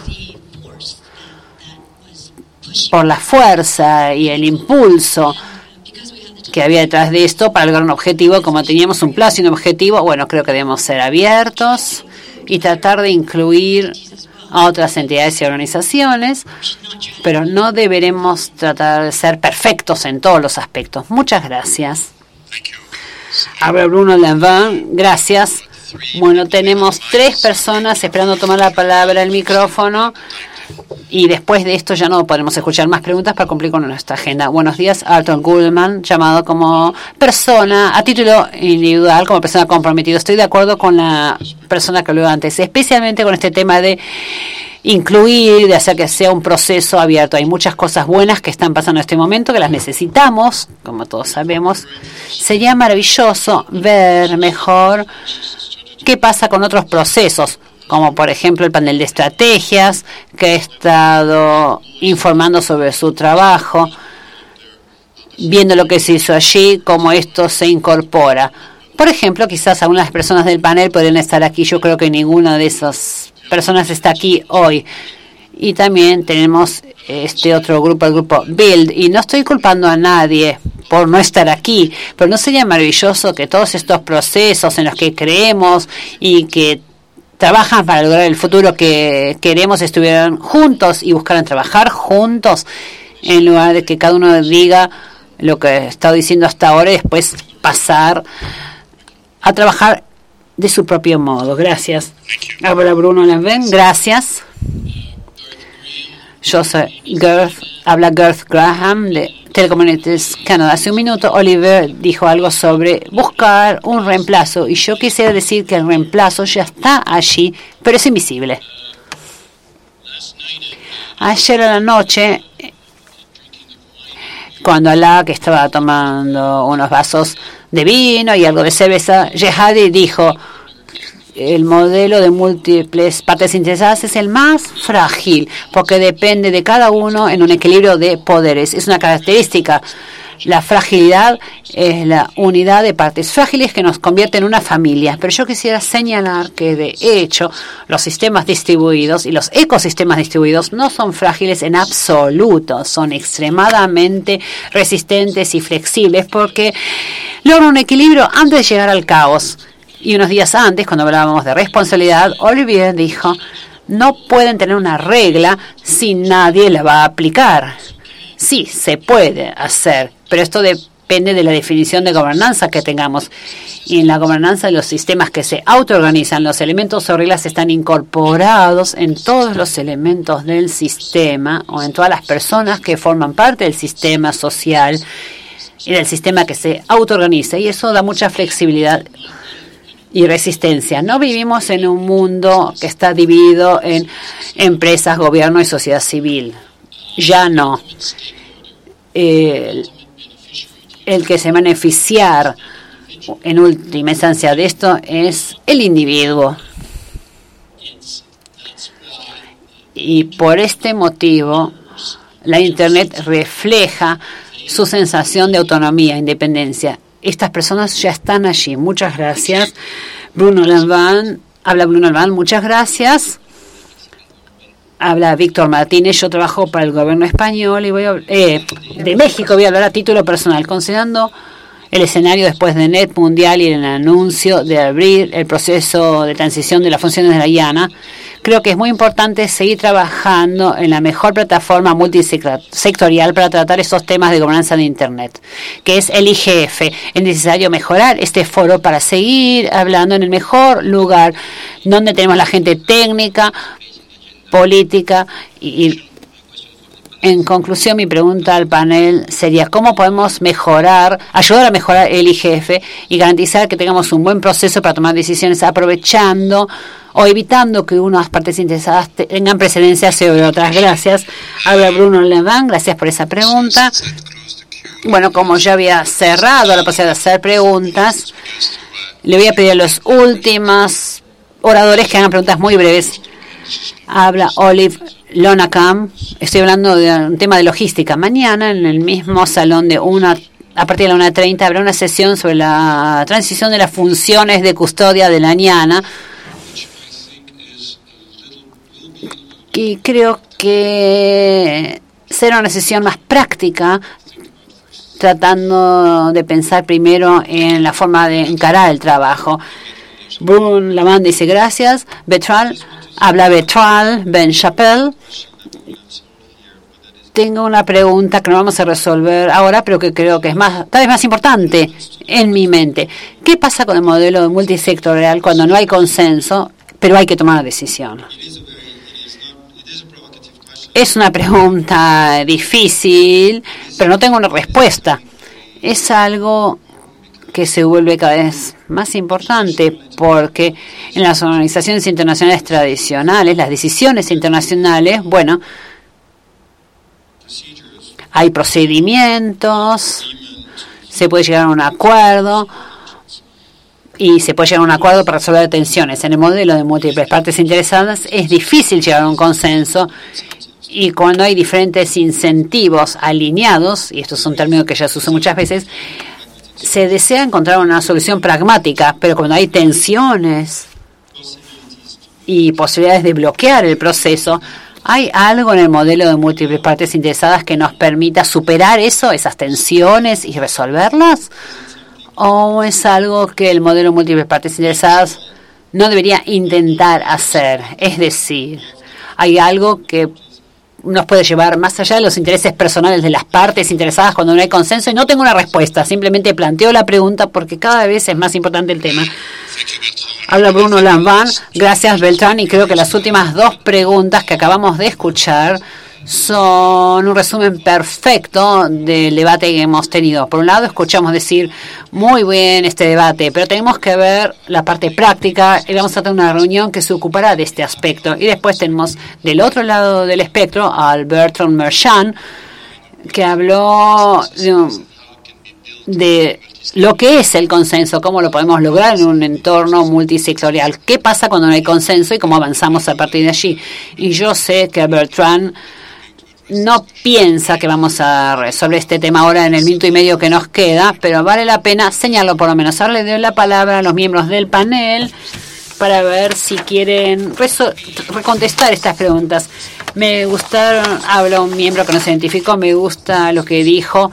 por la fuerza y el impulso que había detrás de esto para lograr un objetivo. Como teníamos un plazo y un objetivo, bueno, creo que debemos ser abiertos y tratar de incluir a otras entidades y organizaciones, pero no deberemos tratar de ser perfectos en todos los aspectos. Muchas gracias. Habla Bruno Lanvin. Gracias. Bueno, tenemos tres personas esperando tomar la palabra, el micrófono. Y después de esto ya no podremos escuchar más preguntas para cumplir con nuestra agenda. Buenos días, Arthur Goldman, llamado como persona, a título individual, como persona comprometida. Estoy de acuerdo con la persona que habló antes, especialmente con este tema de incluir, de hacer que sea un proceso abierto. Hay muchas cosas buenas que están pasando en este momento, que las necesitamos, como todos sabemos. Sería maravilloso ver mejor qué pasa con otros procesos, como por ejemplo el panel de estrategias, que ha estado informando sobre su trabajo, viendo lo que se hizo allí, cómo esto se incorpora. Por ejemplo, quizás algunas personas del panel podrían estar aquí. Yo creo que ninguna de esas personas está aquí hoy. Y también tenemos este otro grupo, el grupo Build, y no estoy culpando a nadie por no estar aquí, pero ¿no sería maravilloso que todos estos procesos en los que creemos y que trabajan para lograr el futuro que queremos estuvieran juntos y buscaran trabajar juntos, en lugar de que cada uno diga lo que he estado diciendo hasta ahora y después pasar a trabajar de su propio modo? Gracias. Habla Bruno Levin. Gracias. Yo soy Garth, habla Garth Graham de Telecommunications Canada. Hace un minuto Oliver dijo algo sobre buscar un reemplazo, y yo quisiera decir que el reemplazo ya está allí, pero es invisible. Ayer a la noche, cuando Alá, que estaba tomando unos vasos de vino y algo de cerveza, Jehadi dijo: el modelo de múltiples partes interesadas es el más frágil, porque depende de cada uno en un equilibrio de poderes. Es una característica. La fragilidad es la unidad de partes frágiles que nos convierte en una familia. Pero yo quisiera señalar que, de hecho, los sistemas distribuidos y los ecosistemas distribuidos no son frágiles en absoluto. Son extremadamente resistentes y flexibles porque logran un equilibrio antes de llegar al caos. Y unos días antes, cuando hablábamos de responsabilidad, Olivier dijo: no pueden tener una regla si nadie la va a aplicar. Sí, se puede hacer, pero esto depende de la definición de gobernanza que tengamos. Y en la gobernanza de los sistemas que se autoorganizan, los elementos o reglas están incorporados en todos los elementos del sistema o en todas las personas que forman parte del sistema social y del sistema que se autoorganiza. Y eso da mucha flexibilidad y resistencia. No vivimos en un mundo que está dividido en empresas, gobierno y sociedad civil. Ya no. El, el que se va a beneficiar en última instancia de esto es el individuo. Y por este motivo, la Internet refleja su sensación de autonomía, independencia. Estas personas ya están allí. Muchas gracias. Bruno Levin, habla Bruno Levin, muchas gracias. Habla Víctor Martínez. Yo trabajo para el gobierno español y voy a, eh, de México. Voy a hablar a título personal, considerando el escenario después de Net Mundial y el anuncio de abrir el proceso de transición de las funciones de la I A N A. Creo que es muy importante seguir trabajando en la mejor plataforma multisectorial para tratar estos temas de gobernanza de Internet, que es el I G F. Es necesario mejorar este foro para seguir hablando en el mejor lugar, donde tenemos la gente técnica, política y, y en conclusión, mi pregunta al panel sería: ¿cómo podemos mejorar, ayudar a mejorar el I G F y garantizar que tengamos un buen proceso para tomar decisiones, aprovechando o evitando que unas partes interesadas tengan precedencia sobre otras? Gracias. Habla Bruno Levin. Gracias por esa pregunta. Bueno, como ya había cerrado la posibilidad de hacer preguntas, le voy a pedir a los últimos oradores que hagan preguntas muy breves. Habla Olive Lonacam. Estoy hablando de un tema de logística. Mañana, en el mismo salón de una, a partir de la una treinta, habrá una sesión sobre la transición de las funciones de custodia de la I A N A. Y creo que será una sesión más práctica, tratando de pensar primero en la forma de encarar el trabajo. Bruno Lamand dice gracias. Betral, habla Betral Ben Chappelle. Tengo una pregunta que no vamos a resolver ahora, pero que creo que es más, tal vez más importante en mi mente. ¿Qué pasa con el modelo multisectorial cuando no hay consenso, pero hay que tomar una decisión? Es una pregunta difícil, pero no tengo una respuesta. Es algo que se vuelve cada vez más importante porque en las organizaciones internacionales tradicionales, las decisiones internacionales, bueno, hay procedimientos, se puede llegar a un acuerdo y se puede llegar a un acuerdo para resolver tensiones. En el modelo de múltiples partes interesadas es difícil llegar a un consenso. Y cuando hay diferentes incentivos alineados, y esto es un término que ya se usa muchas veces, se desea encontrar una solución pragmática, pero cuando hay tensiones y posibilidades de bloquear el proceso, ¿hay algo en el modelo de múltiples partes interesadas que nos permita superar eso, esas tensiones y resolverlas? ¿O es algo que el modelo de múltiples partes interesadas no debería intentar hacer? Es decir, ¿hay algo que nos puede llevar más allá de los intereses personales de las partes interesadas cuando no hay consenso? Y no tengo una respuesta, simplemente planteo la pregunta porque cada vez es más importante el tema. Habla Bruno Lambán, gracias Beltrán, y creo que las últimas dos preguntas que acabamos de escuchar son un resumen perfecto del debate que hemos tenido. Por un lado, escuchamos decir, muy bien este debate, pero tenemos que ver la parte práctica y vamos a tener una reunión que se ocupará de este aspecto. Y después tenemos del otro lado del espectro a Bertrand Merchant, que habló de, de lo que es el consenso, cómo lo podemos lograr en un entorno multisectorial, qué pasa cuando no hay consenso y cómo avanzamos a partir de allí. Y yo sé que Bertrand no piensa que vamos a resolver este tema ahora en el minuto y medio que nos queda, pero vale la pena señalarlo por lo menos. Ahora le doy la palabra a los miembros del panel para ver si quieren recontestar estas preguntas. Me gustaron, habla un miembro que no se identificó, me gusta lo que dijo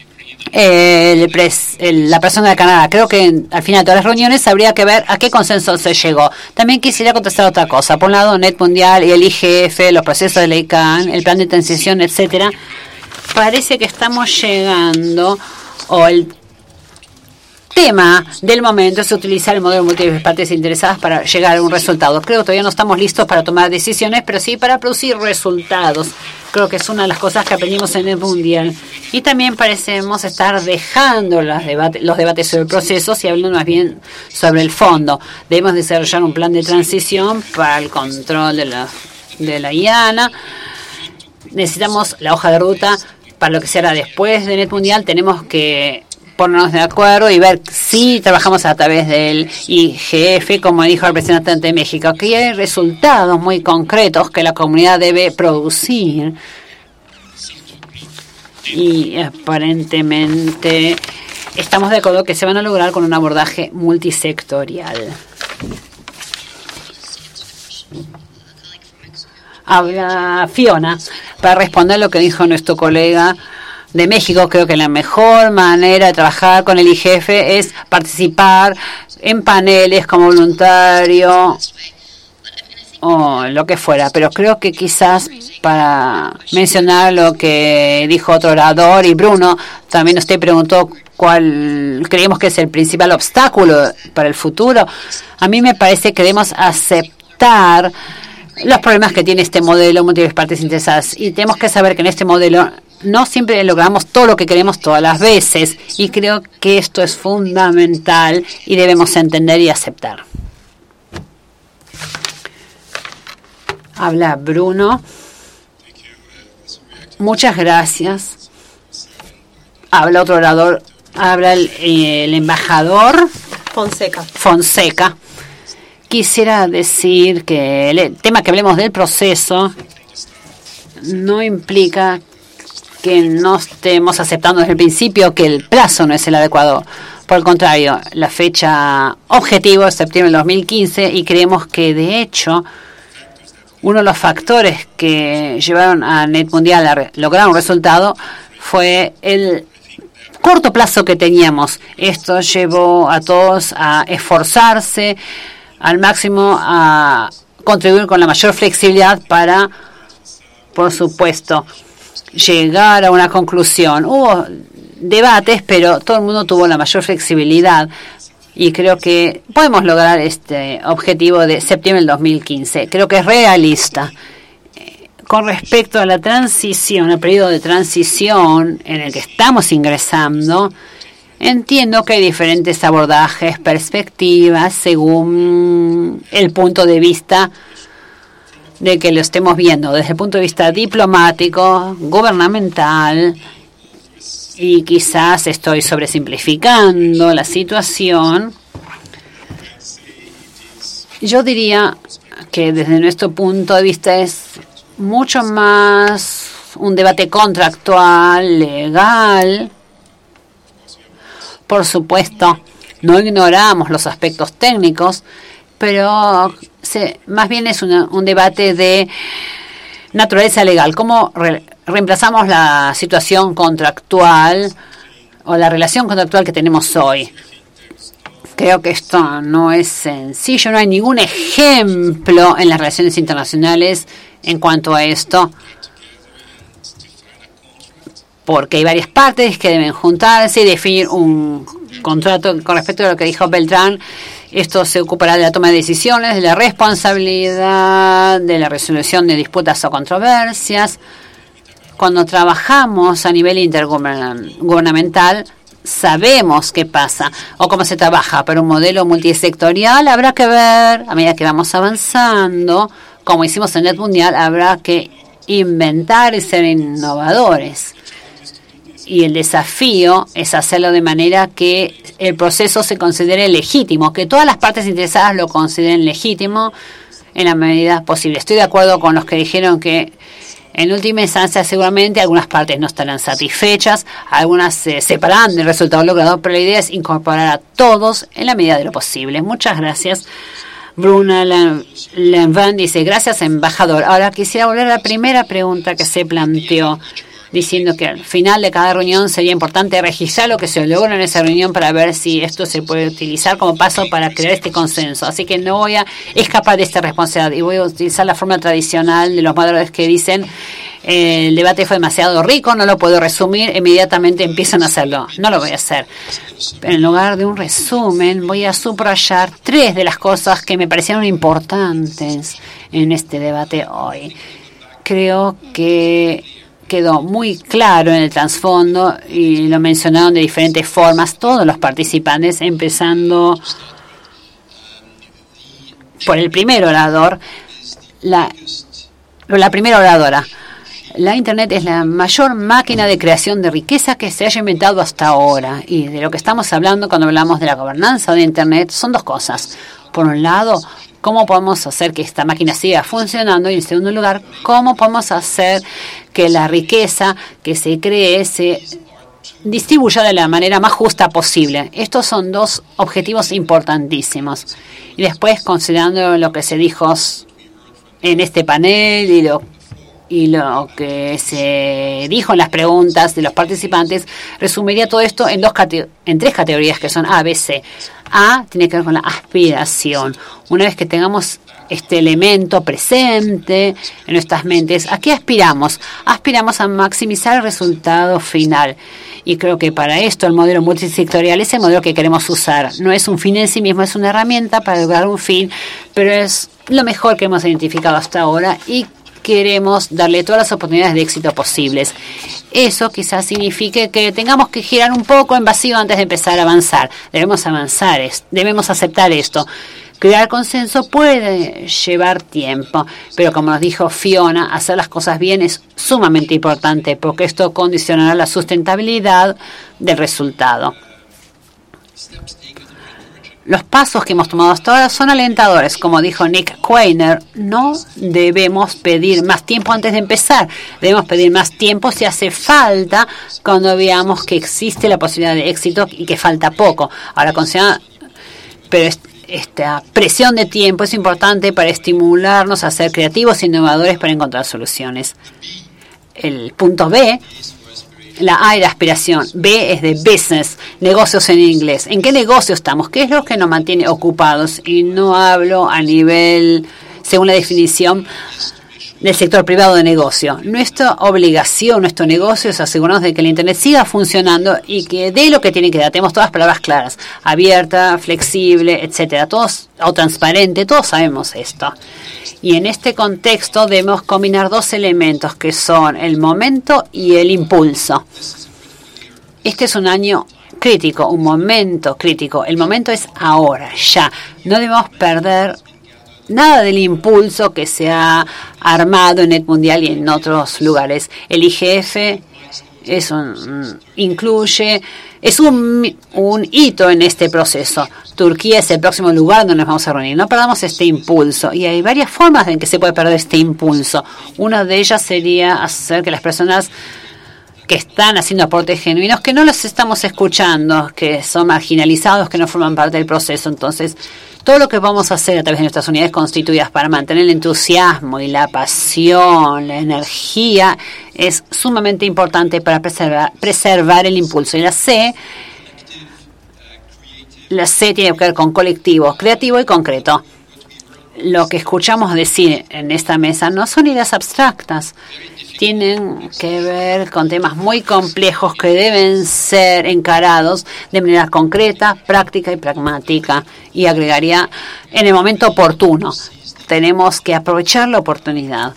el pres, el, la persona de Canadá. Creo que en, al final de todas las reuniones habría que ver a qué consenso se llegó. También quisiera contestar otra cosa. Por un lado, Net Mundial y el I G F, los procesos de la I C A N, el plan de transición, etcétera. Parece que estamos llegando, o el tema del momento es utilizar el modelo de múltiples partes interesadas para llegar a un resultado. Creo que todavía no estamos listos para tomar decisiones, pero sí para producir resultados. Creo que es una de las cosas que aprendimos en el Mundial. Y también parecemos estar dejando los debates, los debates sobre procesos y hablando más bien sobre el fondo. Debemos desarrollar un plan de transición para el control de la, de la I A N A. Necesitamos la hoja de ruta para lo que se hará después de Net Mundial. Tenemos que ponernos de acuerdo y ver si trabajamos a través del I G F, como dijo el representante de México, que hay resultados muy concretos que la comunidad debe producir. Y aparentemente estamos de acuerdo que se van a lograr con un abordaje multisectorial. Habla Fiona para responder lo que dijo nuestro colega de México. Creo que la mejor manera de trabajar con el I G F es participar en paneles como voluntario o lo que fuera, pero creo que quizás para mencionar lo que dijo otro orador, y Bruno también usted preguntó cuál creemos que es el principal obstáculo para el futuro. A mí me parece que debemos aceptar los problemas que tiene este modelo, múltiples partes interesadas, y tenemos que saber que en este modelo no siempre logramos todo lo que queremos todas las veces, y creo que esto es fundamental y debemos entender y aceptar. Habla Bruno. Muchas gracias. Habla otro orador. Habla el, el embajador Fonseca. Fonseca. Quisiera decir que el tema que hablemos del proceso no implica que no estemos aceptando desde el principio que el plazo no es el adecuado. Por el contrario, la fecha objetivo es septiembre del dos mil quince y creemos que, de hecho, uno de los factores que llevaron a Net Mundial a lograr un resultado fue el corto plazo que teníamos. Esto llevó a todos a esforzarse al máximo, a contribuir con la mayor flexibilidad para, por supuesto, llegar a una conclusión. Hubo debates, pero todo el mundo tuvo la mayor flexibilidad y creo que podemos lograr este objetivo de septiembre del dos mil quince. Creo que es realista. con respecto a la transición, el periodo de transición en el que estamos ingresando, entiendo que hay diferentes abordajes, perspectivas, según el punto de vista de que lo estemos viendo, desde el punto de vista diplomático, gubernamental, y quizás estoy sobresimplificando la situación. Yo diría que desde nuestro punto de vista es mucho más un debate contractual, legal. Por supuesto, no ignoramos los aspectos técnicos, pero se, más bien es una, un debate de naturaleza legal. ¿Cómo re, reemplazamos la situación contractual o la relación contractual que tenemos hoy? Creo que esto no es sencillo, no hay ningún ejemplo en las relaciones internacionales en cuanto a esto, porque hay varias partes que deben juntarse y definir un contrato. Con respecto a lo que dijo Beltrán, esto se ocupará de la toma de decisiones, de la responsabilidad, de la resolución de disputas o controversias. Cuando trabajamos a nivel intergubernamental, sabemos qué pasa o cómo se trabaja, pero un modelo multisectorial habrá que ver a medida que vamos avanzando. Como hicimos en Net Mundial, habrá que inventar y ser innovadores. Y el desafío es hacerlo de manera que el proceso se considere legítimo, que todas las partes interesadas lo consideren legítimo en la medida posible. Estoy de acuerdo con los que dijeron que en última instancia seguramente algunas partes no estarán satisfechas, algunas se separarán del resultado logrado, pero la idea es incorporar a todos en la medida de lo posible. Muchas gracias. Bruna Lenvan dice, gracias, embajador. Ahora quisiera volver a la primera pregunta que se planteó, diciendo que al final de cada reunión sería importante registrar lo que se logró en esa reunión para ver si esto se puede utilizar como paso para crear este consenso. Así que no voy a escapar de esta responsabilidad y voy a utilizar la forma tradicional de los moderadores que dicen eh, el debate fue demasiado rico, no lo puedo resumir, inmediatamente empiezan a hacerlo. No lo voy a hacer. En lugar de un resumen, voy a subrayar tres de las cosas que me parecieron importantes en este debate hoy. Creo que quedó muy claro en el trasfondo y lo mencionaron de diferentes formas todos los participantes, empezando por el primer orador, la, la primera oradora. La Internet es la mayor máquina de creación de riqueza que se haya inventado hasta ahora. Y de lo que estamos hablando cuando hablamos de la gobernanza de Internet son dos cosas. Por un lado, cómo podemos hacer que esta máquina siga funcionando, y en segundo lugar, cómo podemos hacer que la riqueza que se cree se distribuya de la manera más justa posible. Estos son dos objetivos importantísimos. Y después, considerando lo que se dijo en este panel y lo y lo que se dijo en las preguntas de los participantes, resumiría todo esto en dos cate- en tres categorías que son A, B, C. A tiene que ver con la aspiración. Una vez que tengamos este elemento presente en nuestras mentes, ¿a qué aspiramos? Aspiramos a maximizar el resultado final. Y creo que para esto el modelo multisectorial es el modelo que queremos usar. No es un fin en sí mismo, es una herramienta para lograr un fin, pero es lo mejor que hemos identificado hasta ahora y queremos darle todas las oportunidades de éxito posibles. Eso quizás signifique que tengamos que girar un poco en vacío antes de empezar a avanzar. Debemos avanzar, debemos aceptar esto. Crear consenso puede llevar tiempo, pero como nos dijo Fiona, hacer las cosas bien es sumamente importante porque esto condicionará la sustentabilidad del resultado. Los pasos que hemos tomado hasta ahora son alentadores. Como dijo Nick Quainer, no debemos pedir más tiempo antes de empezar. Debemos pedir más tiempo si hace falta cuando veamos que existe la posibilidad de éxito y que falta poco. Ahora, considera, pero esta presión de tiempo es importante para estimularnos a ser creativos e innovadores para encontrar soluciones. El punto B, la A es de aspiración, B es de business, negocios en inglés. ¿En qué negocio estamos? ¿Qué es lo que nos mantiene ocupados? Y no hablo a nivel, según la definición del sector privado de negocio. Nuestra obligación, nuestro negocio es asegurarnos de que el Internet siga funcionando y que dé lo que tiene que dar. Tenemos todas palabras claras, abierta, flexible, etcétera, todos, o transparente, todos sabemos esto. Y en este contexto debemos combinar dos elementos que son el momento y el impulso. Este es un año crítico, un momento crítico. El momento es ahora, ya. No debemos perder nada del impulso que se ha armado en Net Mundial y en otros lugares. El I G F es un, incluye, es un, un hito en este proceso. Turquía es el próximo lugar donde nos vamos a reunir. No perdamos este impulso. Y hay varias formas en que se puede perder este impulso. Una de ellas sería hacer que las personas que están haciendo aportes genuinos, que no los estamos escuchando, que son marginalizados, que no forman parte del proceso. Entonces, todo lo que vamos a hacer a través de nuestras unidades constituidas para mantener el entusiasmo y la pasión, la energía, es sumamente importante para preservar, preservar el impulso. Y la C, la C tiene que ver con colectivo, creativo y concreto. Lo que escuchamos decir en esta mesa no son ideas abstractas. Tienen que ver con temas muy complejos que deben ser encarados de manera concreta, práctica y pragmática. Y agregaría, en el momento oportuno. Tenemos que aprovechar la oportunidad.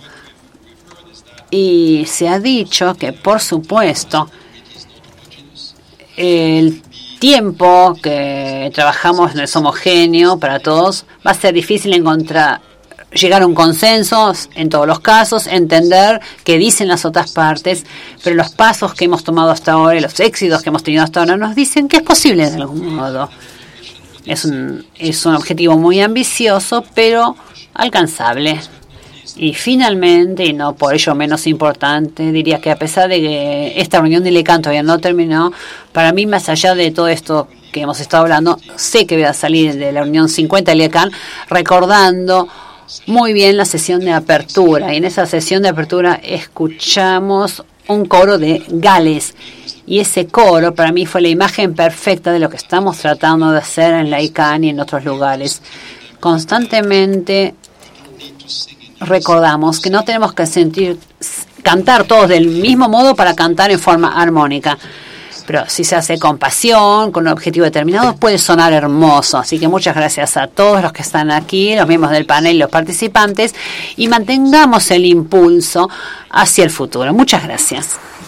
Y se ha dicho que, por supuesto, el tiempo que trabajamos no es homogéneo para todos. Va a ser difícil encontrar llegar a un consenso en todos los casos, entender qué dicen las otras partes, pero los pasos que hemos tomado hasta ahora y los éxitos que hemos tenido hasta ahora nos dicen que es posible de algún modo. Es un, es un objetivo muy ambicioso, pero alcanzable. Y finalmente, y no por ello menos importante, diría que a pesar de que esta reunión de ILECAN todavía no terminó, para mí, más allá de todo esto que hemos estado hablando, sé que voy a salir de la reunión cincuenta de ILECAN recordando muy bien la sesión de apertura. Y en esa sesión de apertura escuchamos un coro de Gales. Y ese coro para mí fue la imagen perfecta de lo que estamos tratando de hacer en la ICANN y en otros lugares. Constantemente recordamos que no tenemos que sentir cantar todos del mismo modo para cantar en forma armónica. Pero si se hace con pasión, con un objetivo determinado, puede sonar hermoso. Así que muchas gracias a todos los que están aquí, los miembros del panel y los participantes, y mantengamos el impulso hacia el futuro. Muchas gracias.